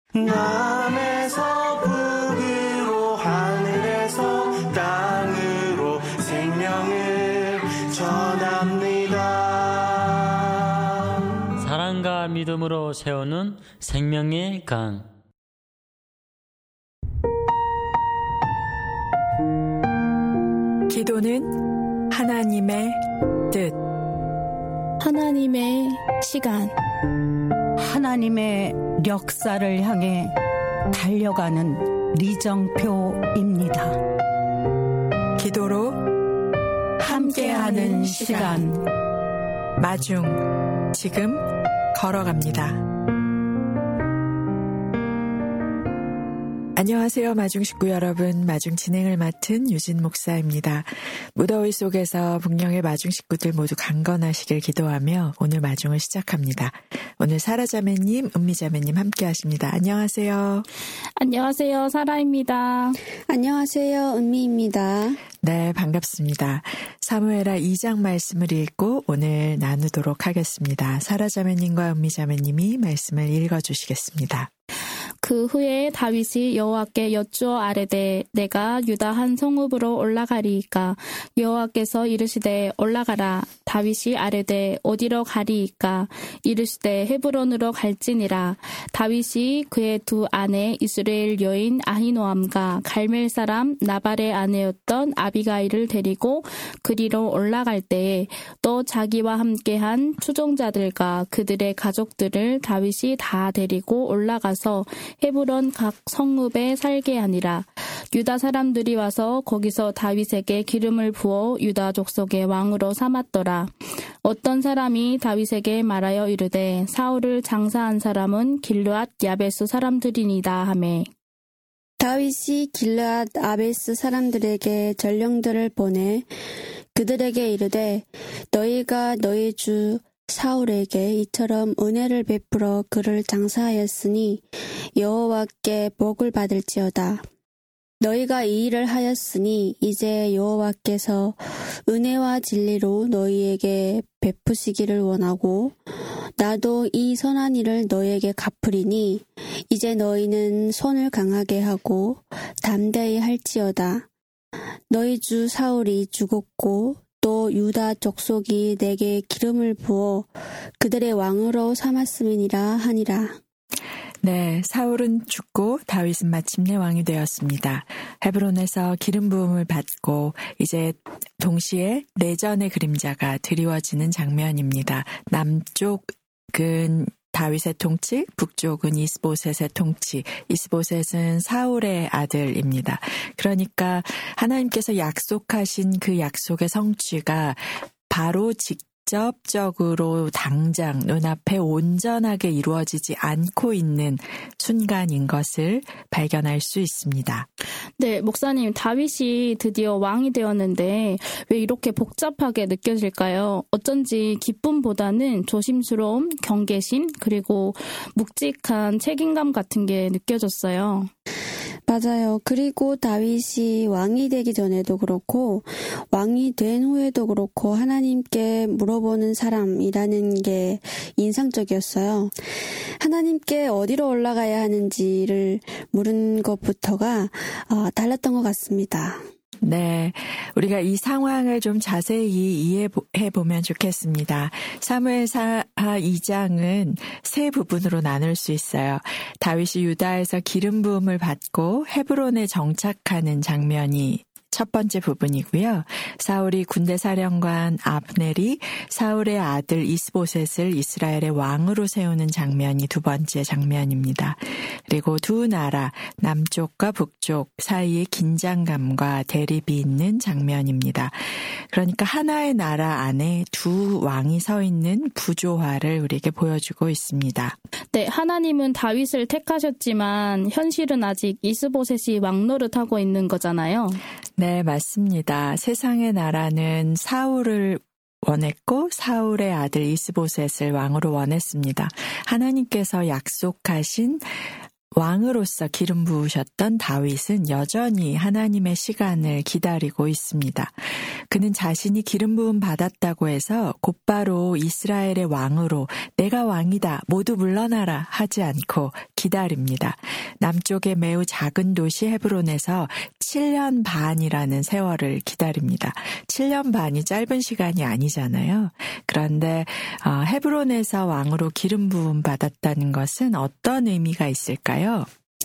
남에서 북으로 하늘에서 땅으로 생명을 전합니다. 사랑과 믿음으로 세우는 생명의 강. 기도는 하나님의 뜻, 하나님의 시간, 하나님의 역사를 향해 달려가는 리정표입니다. 기도로 함께하는 시간, 마중 지금 걸어갑니다. 안녕하세요. 마중 식구 여러분, 마중 진행을 맡은 유진 목사입니다. 무더위 속에서 북녘의 마중 식구들 모두 강건하시길 기도하며 오늘 마중을 시작합니다. 오늘 사라자매님, 은미자매님 함께 하십니다. 안녕하세요. 안녕하세요. 사라입니다. 안녕하세요. 은미입니다. 네, 반갑습니다. 사무엘하 2장 말씀을 읽고 오늘 나누도록 하겠습니다. 사라자매님과 은미자매님이 말씀을 읽어주시겠습니다. 그 후에 다윗이 여호와께 여쭈어 아뢰되 내가 유다 한 성읍으로 올라가리이까 여호와께서 이르시되 올라가라. 다윗이 아뢰되 어디로 가리이까 이르시되 헤브론으로 갈지니라. 다윗이 그의 두 아내 이스라엘 여인 아히노암과 갈멜 사람 나발의 아내였던 아비가일을 데리고 그리로 올라갈 때에 또 자기와 함께한 추종자들과 그들의 가족들을 다윗이 다 데리고 올라가서 헤브론 각 성읍에 살게 하니라. 유다 사람들이 와서 거기서 다윗에게 기름을 부어 유다 족속의 왕으로 삼았더라. 어떤 사람이 다윗에게 말하여 이르되 사울을 장사한 사람은 길르앗 야베스 사람들이니이다 하매 다윗이 길르앗 아베스 사람들에게 전령들을 보내 그들에게 이르되 너희가 너희 주 사울에게 이처럼 은혜를 베풀어 그를 장사하였으니 여호와께 복을 받을지어다. 너희가 이 일을 하였으니 이제 여호와께서 은혜와 진리로 너희에게 베푸시기를 원하고 나도 이 선한 일을 너희에게 갚으리니 이제 너희는 손을 강하게 하고 담대히 할지어다. 너희 주 사울이 죽었고 또 유다 족속이 내게 기름을 부어 그들의 왕으로 삼았음이니라 하니라. 네, 사울은 죽고 다윗은 마침내 왕이 되었습니다. 헤브론에서 기름 부음을 받고 이제 동시에 내전의 그림자가 드리워지는 장면입니다. 남쪽은 다윗의 통치, 북쪽은 이스보셋의 통치. 이스보셋은 사울의 아들입니다. 그러니까 하나님께서 약속하신 그 약속의 성취가 바로 직접적으로 당장 눈앞에 온전하게 이루어지지 않고 있는 순간인 것을 발견할 수 있습니다. 네, 목사님, 다윗이 드디어 왕이 되었는데 왜 이렇게 복잡하게 느껴질까요? 어쩐지 기쁨보다는 조심스러움, 경계심, 그리고 묵직한 책임감 같은 게 느껴졌어요. 맞아요. 그리고 다윗이 왕이 되기 전에도 그렇고 왕이 된 후에도 그렇고 하나님께 물어보는 사람이라는 게 인상적이었어요. 하나님께 어디로 올라가야 하는지를 물은 것부터가 달랐던 것 같습니다. 네, 우리가 이 상황을 좀 자세히 이해해보면 좋겠습니다. 사무엘하 2장은 세 부분으로 나눌 수 있어요. 다윗이 유다에서 기름 부음을 받고 헤브론에 정착하는 장면이 첫 번째 부분이고요. 사울이 군대 사령관 아브넬이 사울의 아들 이스보셋을 이스라엘의 왕으로 세우는 장면이 두 번째 장면입니다. 그리고 두 나라 남쪽과 북쪽 사이에 긴장감과 대립이 있는 장면입니다. 그러니까 하나의 나라 안에 두 왕이 서 있는 부조화를 우리에게 보여주고 있습니다. 네, 하나님은 다윗을 택하셨지만 현실은 아직 이스보셋이 왕 노릇하고 있는 거잖아요. 네, 맞습니다. 세상의 나라는 사울을 원했고 사울의 아들 이스보셋을 왕으로 원했습니다. 하나님께서 약속하신 왕으로서 기름 부으셨던 다윗은 여전히 하나님의 시간을 기다리고 있습니다. 그는 자신이 기름 부음 받았다고 해서 곧바로 이스라엘의 왕으로 내가 왕이다 모두 물러나라 하지 않고 기다립니다. 남쪽의 매우 작은 도시 헤브론에서 7년 반이라는 세월을 기다립니다. 7년 반이 짧은 시간이 아니잖아요. 그런데 헤브론에서 왕으로 기름 부음 받았다는 것은 어떤 의미가 있을까요?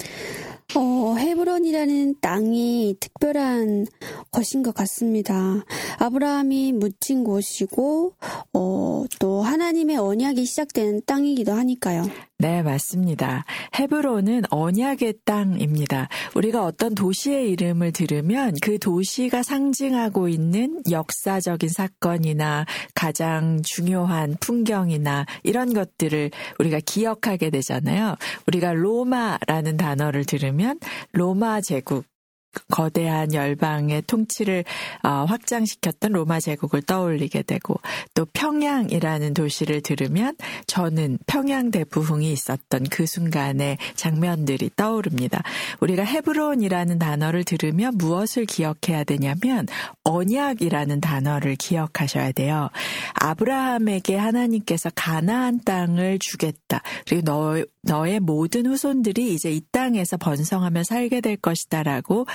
헤브론이라는 땅이 특별한 것인 것 같습니다. 아브라함이 묻힌 곳이고, 또 하나님의 언약이 시작된 땅이기도 하니까요. 네, 맞습니다. 헤브론은 언약의 땅입니다. 우리가 어떤 도시의 이름을 들으면 그 도시가 상징하고 있는 역사적인 사건이나 가장 중요한 풍경이나 이런 것들을 우리가 기억하게 되잖아요. 우리가 로마라는 단어를 들으면 로마 제국, 거대한 열방의 통치를 확장시켰던 로마 제국을 떠올리게 되고, 또 평양이라는 도시를 들으면 저는 평양 대부흥이 있었던 그 순간의 장면들이 떠오릅니다. 우리가 헤브론이라는 단어를 들으면 무엇을 기억해야 되냐면 언약이라는 단어를 기억하셔야 돼요. 아브라함에게 하나님께서 가나안 땅을 주겠다. 그리고 너의 모든 후손들이 이제 이 땅에서 번성하며 살게 될 것이다라고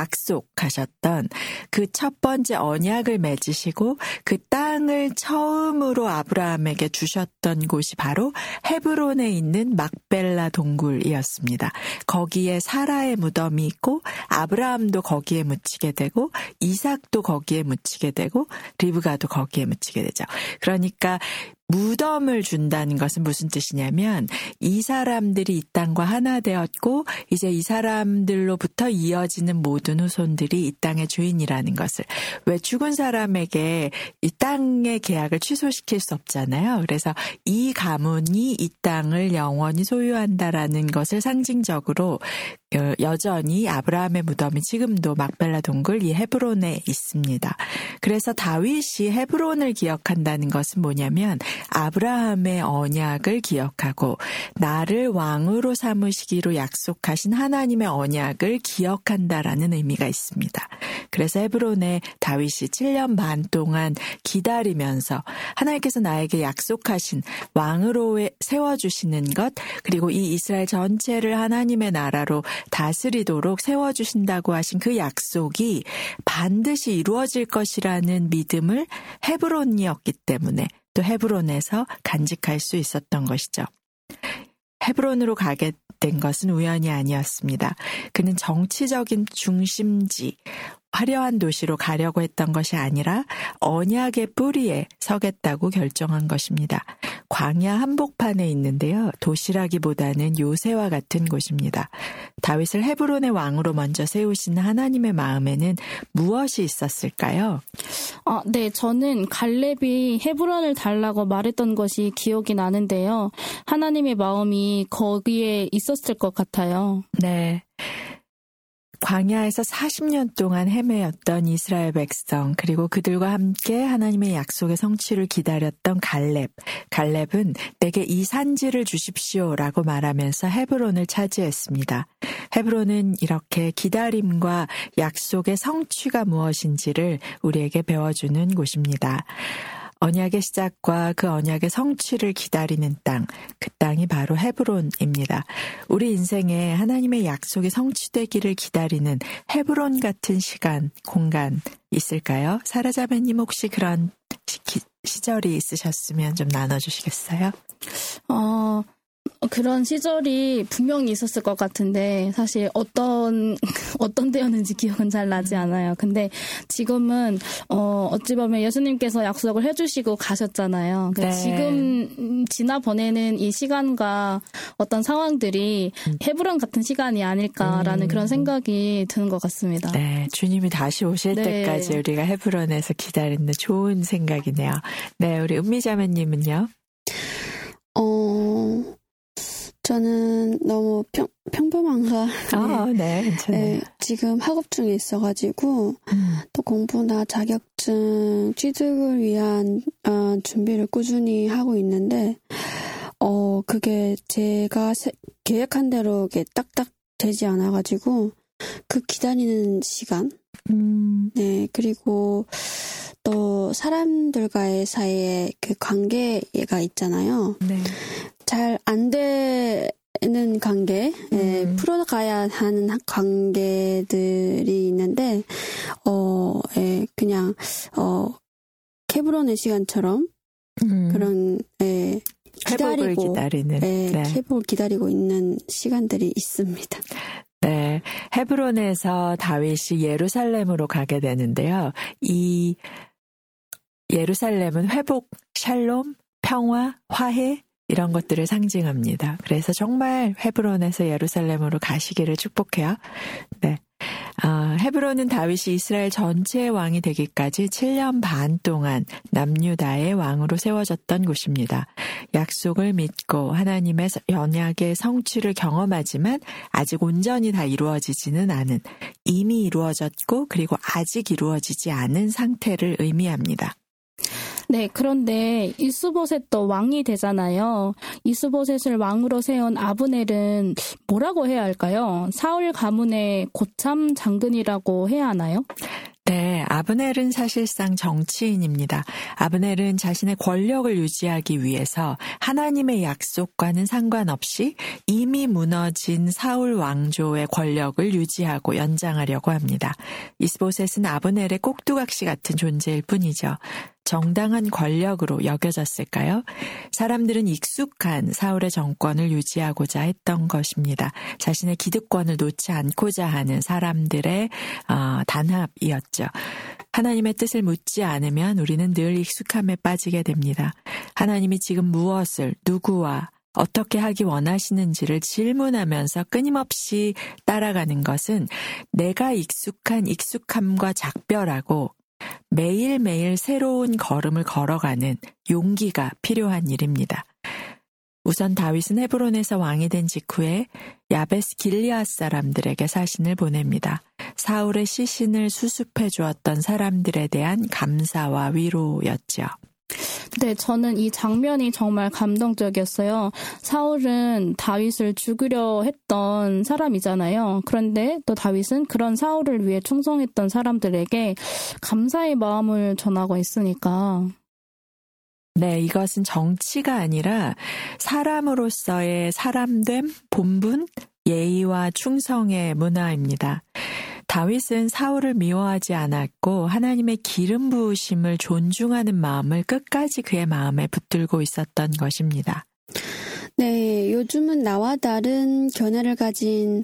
약속하셨던 그 첫 번째 언약을 맺으시고 그 땅을 처음으로 아브라함에게 주셨던 곳이 바로 헤브론에 있는 막벨라 동굴이었습니다. 거기에 사라의 무덤이 있고 아브라함도 거기에 묻히게 되고 이삭도 거기에 묻히게 되고 리브가도 거기에 묻히게 되죠. 그러니까 무덤을 준다는 것은 무슨 뜻이냐면 이 사람들이 이 땅과 하나 되었고 이제 이 사람들로부터 이어지는 모든 후손들이 이 땅의 주인이라는 것을, 왜 죽은 사람에게 이 땅의 계약을 취소시킬 수 없잖아요. 그래서 이 가문이 이 땅을 영원히 소유한다라는 것을 상징적으로 여전히 아브라함의 무덤이 지금도 막벨라 동굴 이 헤브론에 있습니다. 그래서 다윗이 헤브론을 기억한다는 것은 뭐냐면 아브라함의 언약을 기억하고 나를 왕으로 삼으시기로 약속하신 하나님의 언약을 기억한다라는 의미가 있습니다. 그래서 헤브론에 다윗이 7년 반 동안 기다리면서 하나님께서 나에게 약속하신 왕으로 세워주시는 것, 그리고 이 이스라엘 전체를 하나님의 나라로 다스리도록 세워주신다고 하신 그 약속이 반드시 이루어질 것이라는 믿음을 헤브론이었기 때문에 또 헤브론에서 간직할 수 있었던 것이죠. 헤브론으로 가게 된 것은 우연이 아니었습니다. 그는 정치적인 중심지, 화려한 도시로 가려고 했던 것이 아니라 언약의 뿌리에 서겠다고 결정한 것입니다. 광야 한복판에 있는데요. 도시라기보다는 요새와 같은 곳입니다. 다윗을 헤브론의 왕으로 먼저 세우신 하나님의 마음에는 무엇이 있었을까요? 네, 저는 갈렙이 헤브론을 달라고 말했던 것이 기억이 나는데요. 하나님의 마음이 거기에 있었을 것 같아요. 네. 광야에서 40년 동안 헤매였던 이스라엘 백성, 그리고 그들과 함께 하나님의 약속의 성취를 기다렸던 갈렙. 갈렙은 내게 이 산지를 주십시오라고 말하면서 헤브론을 차지했습니다. 헤브론은 이렇게 기다림과 약속의 성취가 무엇인지를 우리에게 배워주는 곳입니다. 언약의 시작과 그 언약의 성취를 기다리는 땅, 그 땅이 바로 헤브론입니다. 우리 인생에 하나님의 약속이 성취되기를 기다리는 헤브론 같은 시간, 공간 있을까요? 사라 자매님 혹시 그런 시절이 있으셨으면 좀 나눠주시겠어요? 그런 시절이 분명히 있었을 것 같은데 사실 어떤 때였는지 기억은 잘 나지 않아요. 근데 지금은 어찌 보면 예수님께서 약속을 해주시고 가셨잖아요. 네. 지금 지나 보내는 이 시간과 어떤 상황들이 헤브론 같은 시간이 아닐까라는 그런 생각이 드는 것 같습니다. 네, 주님이 다시 오실 네. 때까지 우리가 헤브론에서 기다리는 좋은 생각이네요. 네, 우리 은미자매님은요? 저는 너무 평범한가. 네, 괜찮아요. 네, 지금 학업 중에 있어가지고 또 공부나 자격증 취득을 위한 준비를 꾸준히 하고 있는데 그게 제가 계획한 대로 이게 딱딱 되지 않아가지고 그 기다리는 시간. 네, 그리고 또 사람들과의 사이에 그 관계가 있잖아요. 네. 잘 안 관계, 풀어가야 하는 관계들이 있는데, 그냥, 케브론의 시간처럼, 그런, 회복을 기다리는. 회복을 기다리고 있는 시간들이 있습니다. 네. 헤브론에서 다윗이 예루살렘으로 가게 되는데요. 이 예루살렘은 회복, 샬롬, 평화, 화해, 이런 것들을 상징합니다. 그래서 정말 헤브론에서 예루살렘으로 가시기를 축복해요. 네. 헤브론은 다윗이 이스라엘 전체의 왕이 되기까지 7년 반 동안 남유다의 왕으로 세워졌던 곳입니다. 약속을 믿고 하나님의 언약의 성취를 경험하지만 아직 온전히 다 이루어지지는 않은, 이미 이루어졌고 그리고 아직 이루어지지 않은 상태를 의미합니다. 네, 그런데 이스보셋도 왕이 되잖아요. 이스보셋을 왕으로 세운 아브넬은 뭐라고 해야 할까요? 사울 가문의 고참 장군이라고 해야 하나요? 네, 아브넬은 사실상 정치인입니다. 아브넬은 자신의 권력을 유지하기 위해서 하나님의 약속과는 상관없이 이미 무너진 사울 왕조의 권력을 유지하고 연장하려고 합니다. 이스보셋은 아브넬의 꼭두각시 같은 존재일 뿐이죠. 정당한 권력으로 여겨졌을까요? 사람들은 익숙한 사울의 정권을 유지하고자 했던 것입니다. 자신의 기득권을 놓지 않고자 하는 사람들의 단합이었죠. 하나님의 뜻을 묻지 않으면 우리는 늘 익숙함에 빠지게 됩니다. 하나님이 지금 무엇을, 누구와 어떻게 하기 원하시는지를 질문하면서 끊임없이 따라가는 것은 내가 익숙한 익숙함과 작별하고 매일매일 새로운 걸음을 걸어가는 용기가 필요한 일입니다. 우선 다윗은 헤브론에서 왕이 된 직후에 야베스 길리앗 사람들에게 사신을 보냅니다. 사울의 시신을 수습해 주었던 사람들에 대한 감사와 위로였죠. 네, 저는 이 장면이 정말 감동적이었어요. 사울은 다윗을 죽이려 했던 사람이잖아요. 그런데 또 다윗은 그런 사울을 위해 충성했던 사람들에게 감사의 마음을 전하고 있으니까. 네, 이것은 정치가 아니라 사람으로서의 사람됨, 본분, 예의와 충성의 문화입니다. 다윗은 사울을 미워하지 않았고 하나님의 기름 부으심을 존중하는 마음을 끝까지 그의 마음에 붙들고 있었던 것입니다. 네, 요즘은 나와 다른 견해를 가진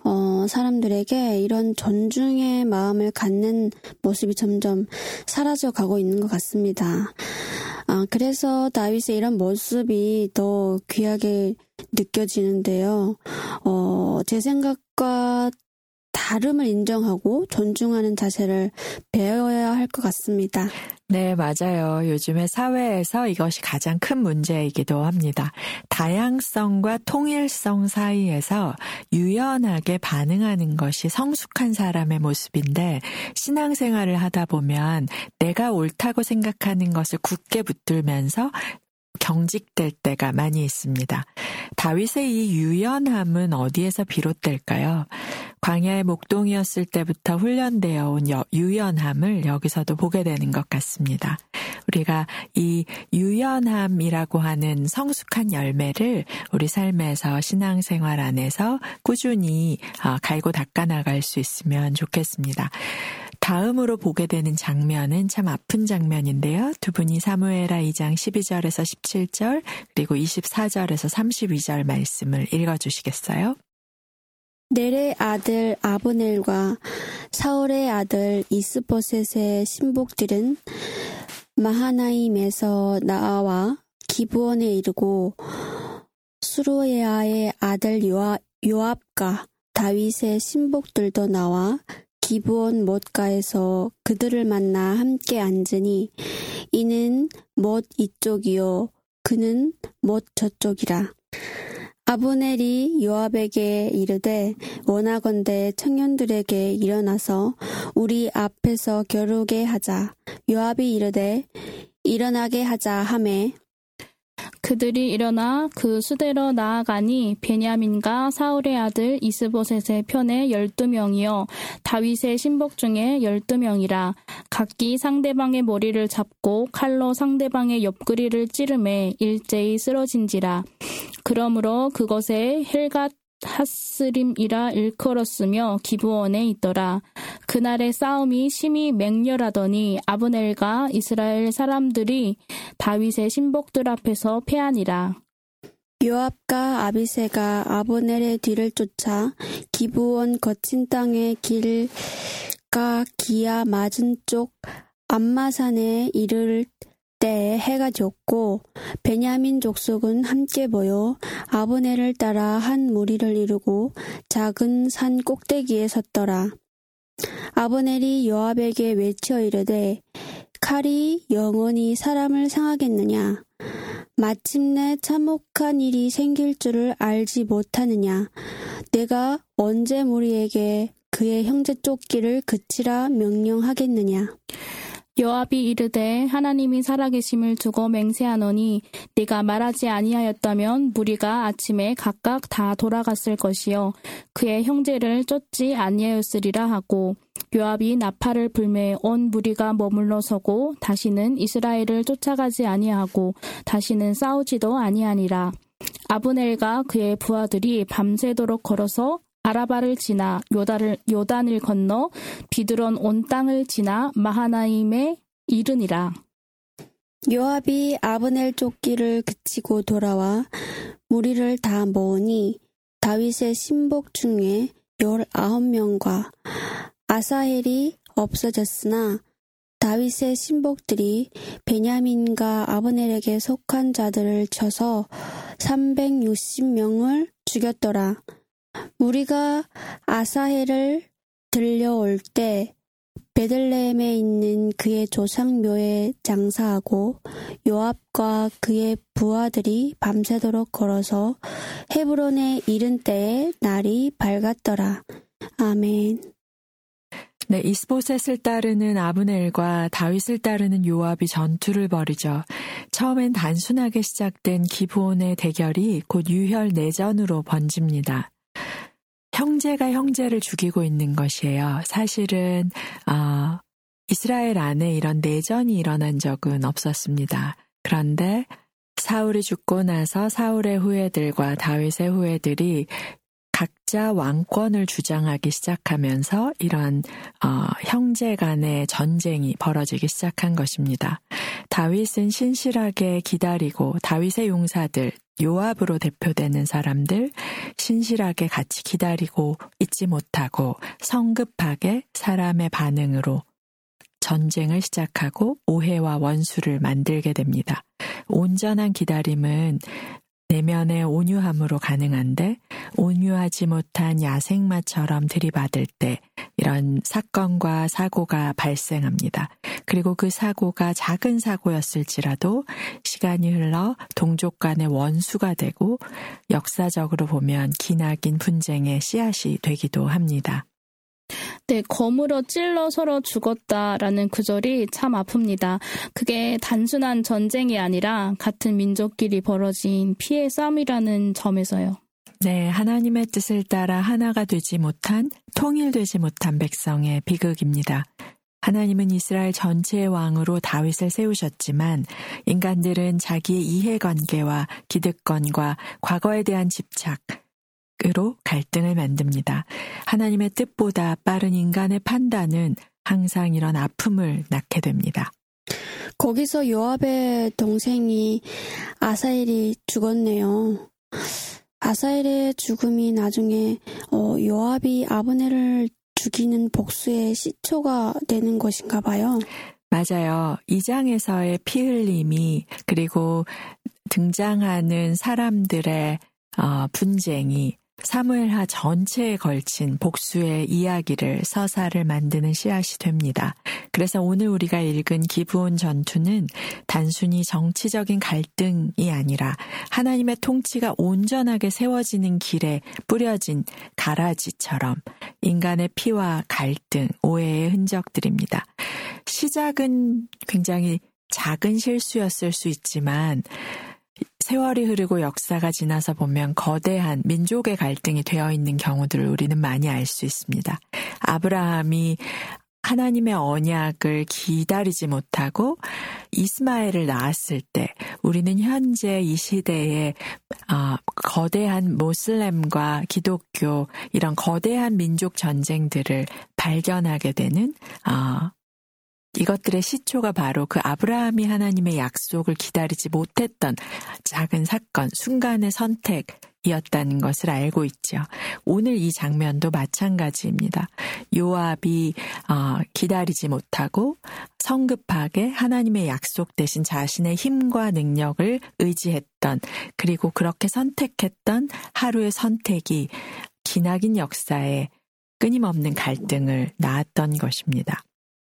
사람들에게 이런 존중의 마음을 갖는 모습이 점점 사라져가고 있는 것 같습니다. 그래서 다윗의 이런 모습이 더 귀하게 느껴지는데요. 제 생각과 다름을 인정하고 존중하는 자세를 배워야 할 것 같습니다. 네, 맞아요. 요즘의 사회에서 이것이 가장 큰 문제이기도 합니다. 다양성과 통일성 사이에서 유연하게 반응하는 것이 성숙한 사람의 모습인데 신앙생활을 하다 보면 내가 옳다고 생각하는 것을 굳게 붙들면서 경직될 때가 많이 있습니다. 다윗의 이 유연함은 어디에서 비롯될까요? 광야의 목동이었을 때부터 훈련되어 온 유연함을 여기서도 보게 되는 것 같습니다. 우리가 이 유연함이라고 하는 성숙한 열매를 우리 삶에서 신앙생활 안에서 꾸준히 갈고 닦아나갈 수 있으면 좋겠습니다. 다음으로 보게 되는 장면은 참 아픈 장면인데요. 두 분이 사무엘하 2장 12절에서 17절 그리고 24절에서 32절 말씀을 읽어주시겠어요? 넬의 아들 아브넬과 사울의 아들 이스보셋의 신복들은 마하나임에서 나와 기브온에 이르고 수루야의 아들 요압과 다윗의 신복들도 나와 기브온 못가에서 그들을 만나 함께 앉으니 이는 못 이쪽이요 그는 못 저쪽이라. 아브넬이 요압에게 이르되 원하건대 청년들에게 일어나서 우리 앞에서 겨루게 하자. 요압이 이르되 일어나게 하자 하매 그들이 일어나 그 수대로 나아가니 베냐민과 사울의 아들 이스보셋의 편에 12명이요 다윗의 신복 중에 12명이라 각기 상대방의 머리를 잡고 칼로 상대방의 옆구리를 찌르매 일제히 쓰러진지라. 그러므로 그것에 헬갓 하스림이라 일컬었으며 기브온에 있더라. 그날의 싸움이 심히 맹렬하더니 아브넬과 이스라엘 사람들이 다윗의 신복들 앞에서 패하니라. 요압과 아비새가 아브넬의 뒤를 쫓아 기브온 거친 땅의 길가 기야 맞은 쪽 암마산에 이를 때에 해가 졌고 베냐민 족속은 함께 모여 아브넬을 따라 한 무리를 이루고 작은 산 꼭대기에 섰더라. 아브넬이 요압에게 외쳐 이르되 칼이 영원히 사람을 상하겠느냐? 마침내 참혹한 일이 생길 줄을 알지 못하느냐? 내가 언제 무리에게 그의 형제 쫓기를 그치라 명령하겠느냐? 요압이 이르되 하나님이 살아계심을 두고 맹세하노니 네가 말하지 아니하였다면 무리가 아침에 각각 다 돌아갔을 것이요 그의 형제를 쫓지 아니하였으리라 하고 요압이 나팔을 불매 온 무리가 머물러 서고 다시는 이스라엘을 쫓아가지 아니하고 다시는 싸우지도 아니하니라. 아브넬과 그의 부하들이 밤새도록 걸어서 아라바를 지나 요단을 건너 비드론 온 땅을 지나 마하나임에 이르니라. 요압이 아브넬 쫓기를 그치고 돌아와 무리를 다 모으니 다윗의 신복 중에 19명과 아사헬이 없어졌으나 다윗의 신복들이 베냐민과 아브넬에게 속한 자들을 쳐서 360명을 죽였더라. 무리가 아사헬을 들려올 때 베들레헴에 있는 그의 조상묘에 장사하고 요압과 그의 부하들이 밤새도록 걸어서 헤브론에 이른 때에 날이 밝았더라. 아멘. 네, 이스보셋을 따르는 아브넬과 다윗을 따르는 요압이 전투를 벌이죠. 처음엔 단순하게 시작된 기브온의 대결이 곧 유혈 내전으로 번집니다. 형제가 형제를 죽이고 있는 것이에요. 사실은 이스라엘 안에 이런 내전이 일어난 적은 없었습니다. 그런데 사울이 죽고 나서 사울의 후예들과 다윗의 후예들이 각자 왕권을 주장하기 시작하면서 이런 형제 간의 전쟁이 벌어지기 시작한 것입니다. 다윗은 신실하게 기다리고 다윗의 용사들, 요압으로 대표되는 사람들 신실하게 같이 기다리고 있지 못하고 성급하게 사람의 반응으로 전쟁을 시작하고 오해와 원수를 만들게 됩니다. 온전한 기다림은 내면의 온유함으로 가능한데 온유하지 못한 야생마처럼 들이받을 때 이런 사건과 사고가 발생합니다. 그리고 그 사고가 작은 사고였을지라도 시간이 흘러 동족 간의 원수가 되고 역사적으로 보면 기나긴 분쟁의 씨앗이 되기도 합니다. 네, 검으로 찔러 서로 죽었다라는 구절이 참 아픕니다. 그게 단순한 전쟁이 아니라 같은 민족끼리 벌어진 피해 싸움이라는 점에서요. 네, 하나님의 뜻을 따라 하나가 되지 못한, 통일되지 못한 백성의 비극입니다. 하나님은 이스라엘 전체의 왕으로 다윗을 세우셨지만 인간들은 자기의 이해관계와 기득권과 과거에 대한 집착으로 갈등을 만듭니다. 하나님의 뜻보다 빠른 인간의 판단은 항상 이런 아픔을 낳게 됩니다. 거기서 요압의 동생이 아사헬이 죽었네요. 아사헬의 죽음이 나중에 요압이 아브넬을 죽이는 복수의 시초가 되는 것인가 봐요. 맞아요. 2장에서의 피 흘림이 그리고 등장하는 사람들의 분쟁이 사무엘하 전체에 걸친 복수의 이야기를 서사를 만드는 씨앗이 됩니다. 그래서 오늘 우리가 읽은 기브온 전투는 단순히 정치적인 갈등이 아니라 하나님의 통치가 온전하게 세워지는 길에 뿌려진 가라지처럼 인간의 피와 갈등, 오해의 흔적들입니다. 시작은 굉장히 작은 실수였을 수 있지만 세월이 흐르고 역사가 지나서 보면 거대한 민족의 갈등이 되어 있는 경우들을 우리는 많이 알 수 있습니다. 아브라함이 하나님의 언약을 기다리지 못하고 이스마엘을 낳았을 때 우리는 현재 이 시대에 거대한 모슬렘과 기독교 이런 거대한 민족 전쟁들을 발견하게 되는 이것들의 시초가 바로 그 아브라함이 하나님의 약속을 기다리지 못했던 작은 사건, 순간의 선택이었다는 것을 알고 있죠. 오늘 이 장면도 마찬가지입니다. 요압이 기다리지 못하고 성급하게 하나님의 약속 대신 자신의 힘과 능력을 의지했던, 그리고 그렇게 선택했던 하루의 선택이 기나긴 역사에 끊임없는 갈등을 낳았던 것입니다.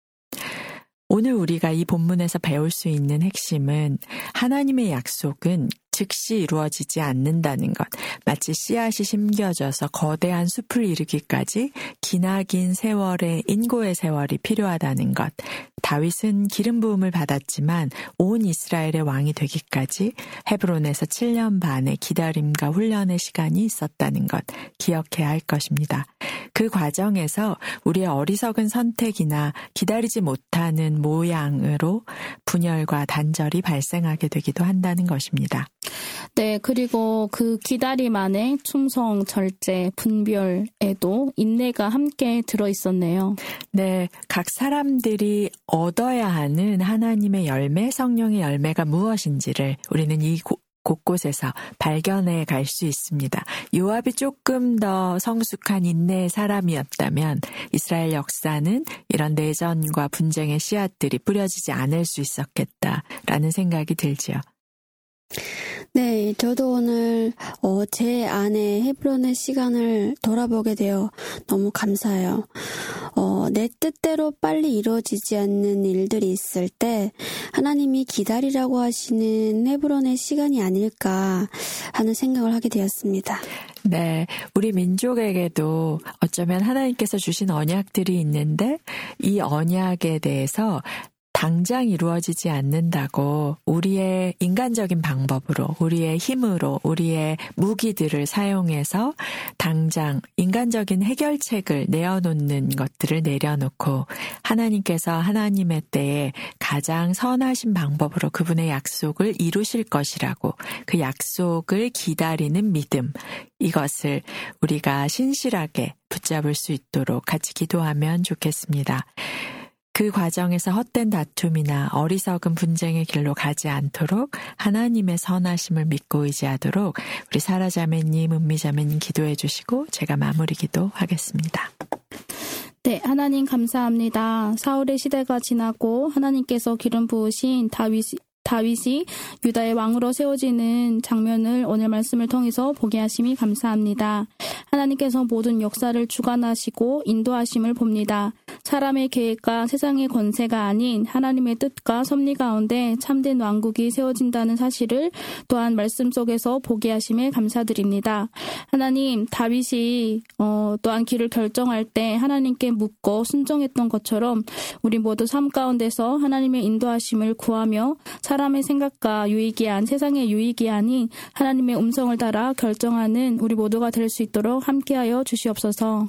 오늘 우리가 이 본문에서 배울 수 있는 핵심은 하나님의 약속은 즉시 이루어지지 않는다는 것, 마치 씨앗이 심겨져서 거대한 숲을 이루기까지 기나긴 세월의 인고의 세월이 필요하다는 것, 다윗은 기름 부음을 받았지만 온 이스라엘의 왕이 되기까지 헤브론에서 7년 반의 기다림과 훈련의 시간이 있었다는 것 기억해야 할 것입니다. 그 과정에서 우리의 어리석은 선택이나 기다리지 못하는 모양으로 분열과 단절이 발생하게 되기도 한다는 것입니다. 네, 그리고 그 기다림 안에 충성, 절제, 분별에도 인내가 함께 들어있었네요. 네, 각 사람들이 얻어야 하는 하나님의 열매, 성령의 열매가 무엇인지를 우리는 이 곳곳에서 발견해 갈 수 있습니다. 요압이 조금 더 성숙한 인내의 사람이었다면 이스라엘 역사는 이런 내전과 분쟁의 씨앗들이 뿌려지지 않을 수 있었겠다라는 생각이 들지요. 네, 저도 오늘 제 안에 헤브론의 시간을 돌아보게 되어 너무 감사해요. 내 뜻대로 빨리 이루어지지 않는 일들이 있을 때 하나님이 기다리라고 하시는 헤브론의 시간이 아닐까 하는 생각을 하게 되었습니다. 네, 우리 민족에게도 어쩌면 하나님께서 주신 언약들이 있는데 이 언약에 대해서 당장 이루어지지 않는다고 우리의 인간적인 방법으로, 우리의 힘으로, 우리의 무기들을 사용해서 당장 인간적인 해결책을 내어놓는 것들을 내려놓고 하나님께서 하나님의 때에 가장 선하신 방법으로 그분의 약속을 이루실 것이라고, 그 약속을 기다리는 믿음, 이것을 우리가 신실하게 붙잡을 수 있도록 같이 기도하면 좋겠습니다. 그 과정에서 헛된 다툼이나 어리석은 분쟁의 길로 가지 않도록 하나님의 선하심을 믿고 의지하도록 우리 사라 자매님, 은미 자매님 기도해 주시고 제가 마무리 기도하겠습니다. 네, 하나님 감사합니다. 사울의 시대가 지나고 하나님께서 기름 부으신 다윗이 유다의 왕으로 세워지는 장면을 오늘 말씀을 통해서 보게 하심이 감사합니다. 하나님께서 모든 역사를 주관하시고 인도하심을 봅니다. 사람의 계획과 세상의 권세가 아닌 하나님의 뜻과 섭리 가운데 참된 왕국이 세워진다는 사실을 또한 말씀 속에서 보게 하심에 감사드립니다. 하나님, 다윗이 또한 길을 결정할 때 하나님께 묻고 순종했던 것처럼 우리 모두 삶 가운데서 하나님의 인도하심을 구하며 사람의 생각과 유익이 세상의 유익이 아닌 하나님의 음성을 따라 결정하는 우리 모두가 될 수 있도록 함께하여 주시옵소서.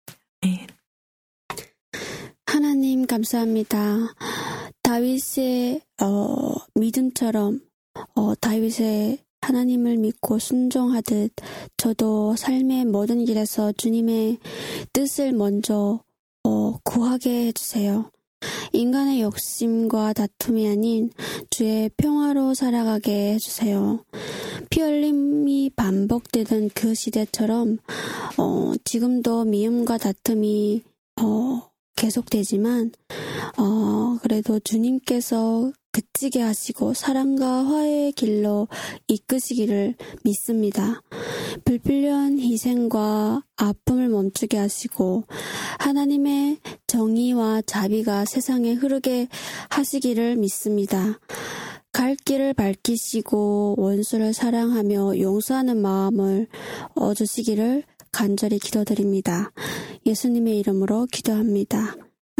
하나님 감사합니다. 다윗의 믿음처럼 다윗의 하나님을 믿고 순종하듯 저도 삶의 모든 길에서 주님의 뜻을 먼저 구하게 해주세요. 인간의 욕심과 다툼이 아닌 주의 평화로 살아가게 해주세요. 피 흘림이 반복되던 그 시대처럼 지금도 미움과 다툼이 계속되지만 그래도 주님께서 그치게 하시고 사랑과 화해의 길로 이끄시기를 믿습니다. 불필요한 희생과 아픔을 멈추게 하시고 하나님의 정의와 자비가 세상에 흐르게 하시기를 믿습니다. 갈 길을 밝히시고 원수를 사랑하며 용서하는 마음을 얻으시기를 간절히 기도드립니다. 예수님의 이름으로 기도합니다.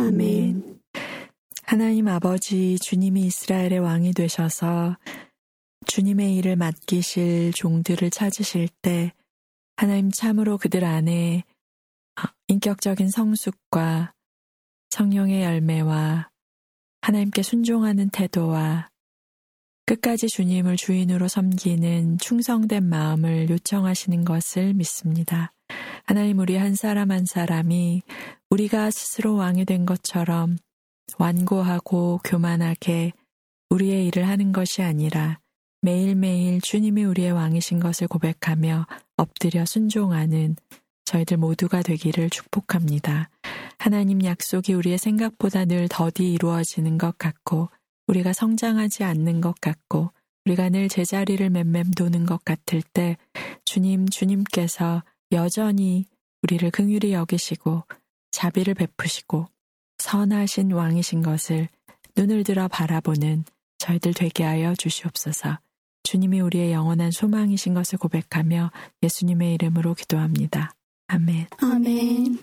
아멘. 하나님 아버지, 주님이 이스라엘의 왕이 되셔서 주님의 일을 맡기실 종들을 찾으실 때 하나님 참으로 그들 안에 인격적인 성숙과 성령의 열매와 하나님께 순종하는 태도와 끝까지 주님을 주인으로 섬기는 충성된 마음을 요청하시는 것을 믿습니다. 하나님, 우리 한 사람 한 사람이 우리가 스스로 왕이 된 것처럼 완고하고 교만하게 우리의 일을 하는 것이 아니라 매일매일 주님이 우리의 왕이신 것을 고백하며 엎드려 순종하는 저희들 모두가 되기를 축복합니다. 하나님 약속이 우리의 생각보다 늘 더디 이루어지는 것 같고 우리가 성장하지 않는 것 같고 우리가 늘 제자리를 맴맴 도는 것 같을 때 주님께서 여전히 우리를 긍휼히 여기시고 자비를 베푸시고 선하신 왕이신 것을 눈을 들어 바라보는 저희들 되게 하여 주시옵소서. 주님이 우리의 영원한 소망이신 것을 고백하며 예수님의 이름으로 기도합니다. 아멘. 아멘.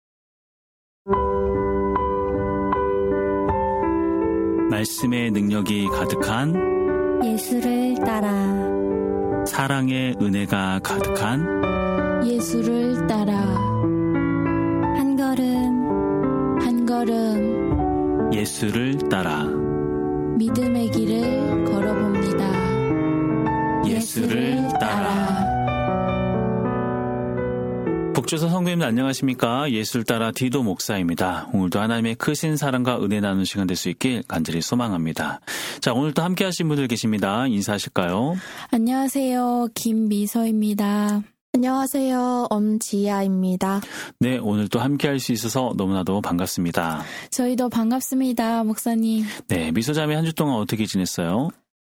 말씀의 능력이 가득한 예수를 따라 사랑의 은혜가 가득한 예수를 따라 한 걸음 한 걸음 예수를 따라 믿음의 길을 걸어봅니다. 예수를 따라. 북조선 성도님들 안녕하십니까? 예수를 따라 디도 목사입니다. 오늘도 하나님의 크신 사랑과 은혜 나누는 시간 될 수 있길 간절히 소망합니다. 자, 오늘도 함께 하신 분들 계십니다. 인사하실까요? 안녕하세요. 김미서입니다. 안녕하세요. 엄지아입니다. 네, 오늘도 함께 할 수 있어서 너무나도 반갑습니다. 저희도 반갑습니다, 목사님. 네, 미소자매 한 주 동안 어떻게 지냈어요?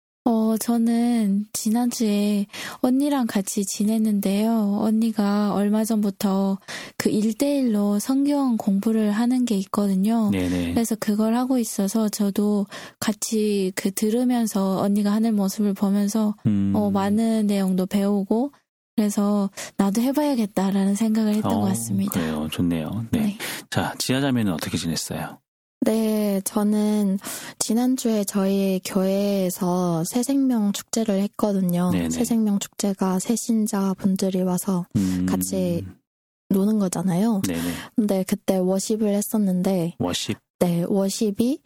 저는 지난주에 언니랑 같이 지냈는데요. 언니가 얼마 전부터 그 1대1로 성경 공부를 하는 게 있거든요. 네네. 그래서 그걸 하고 있어서 저도 같이 들으면서 언니가 하는 모습을 보면서 많은 내용도 배우고 그래서 나도 해봐야겠다라는 생각을 했던 것 같습니다. 그래요. 좋네요. 네. 네. 자, 지아자매는 어떻게 지냈어요? 네, 저는 지난주에 저희 교회에서 새생명 축제를 했거든요. 네네. 새생명 축제가 새신자분들이 와서 같이 노는 거잖아요. 네네. 근데 그때 워십을 했었는데 워십? 네, 워십이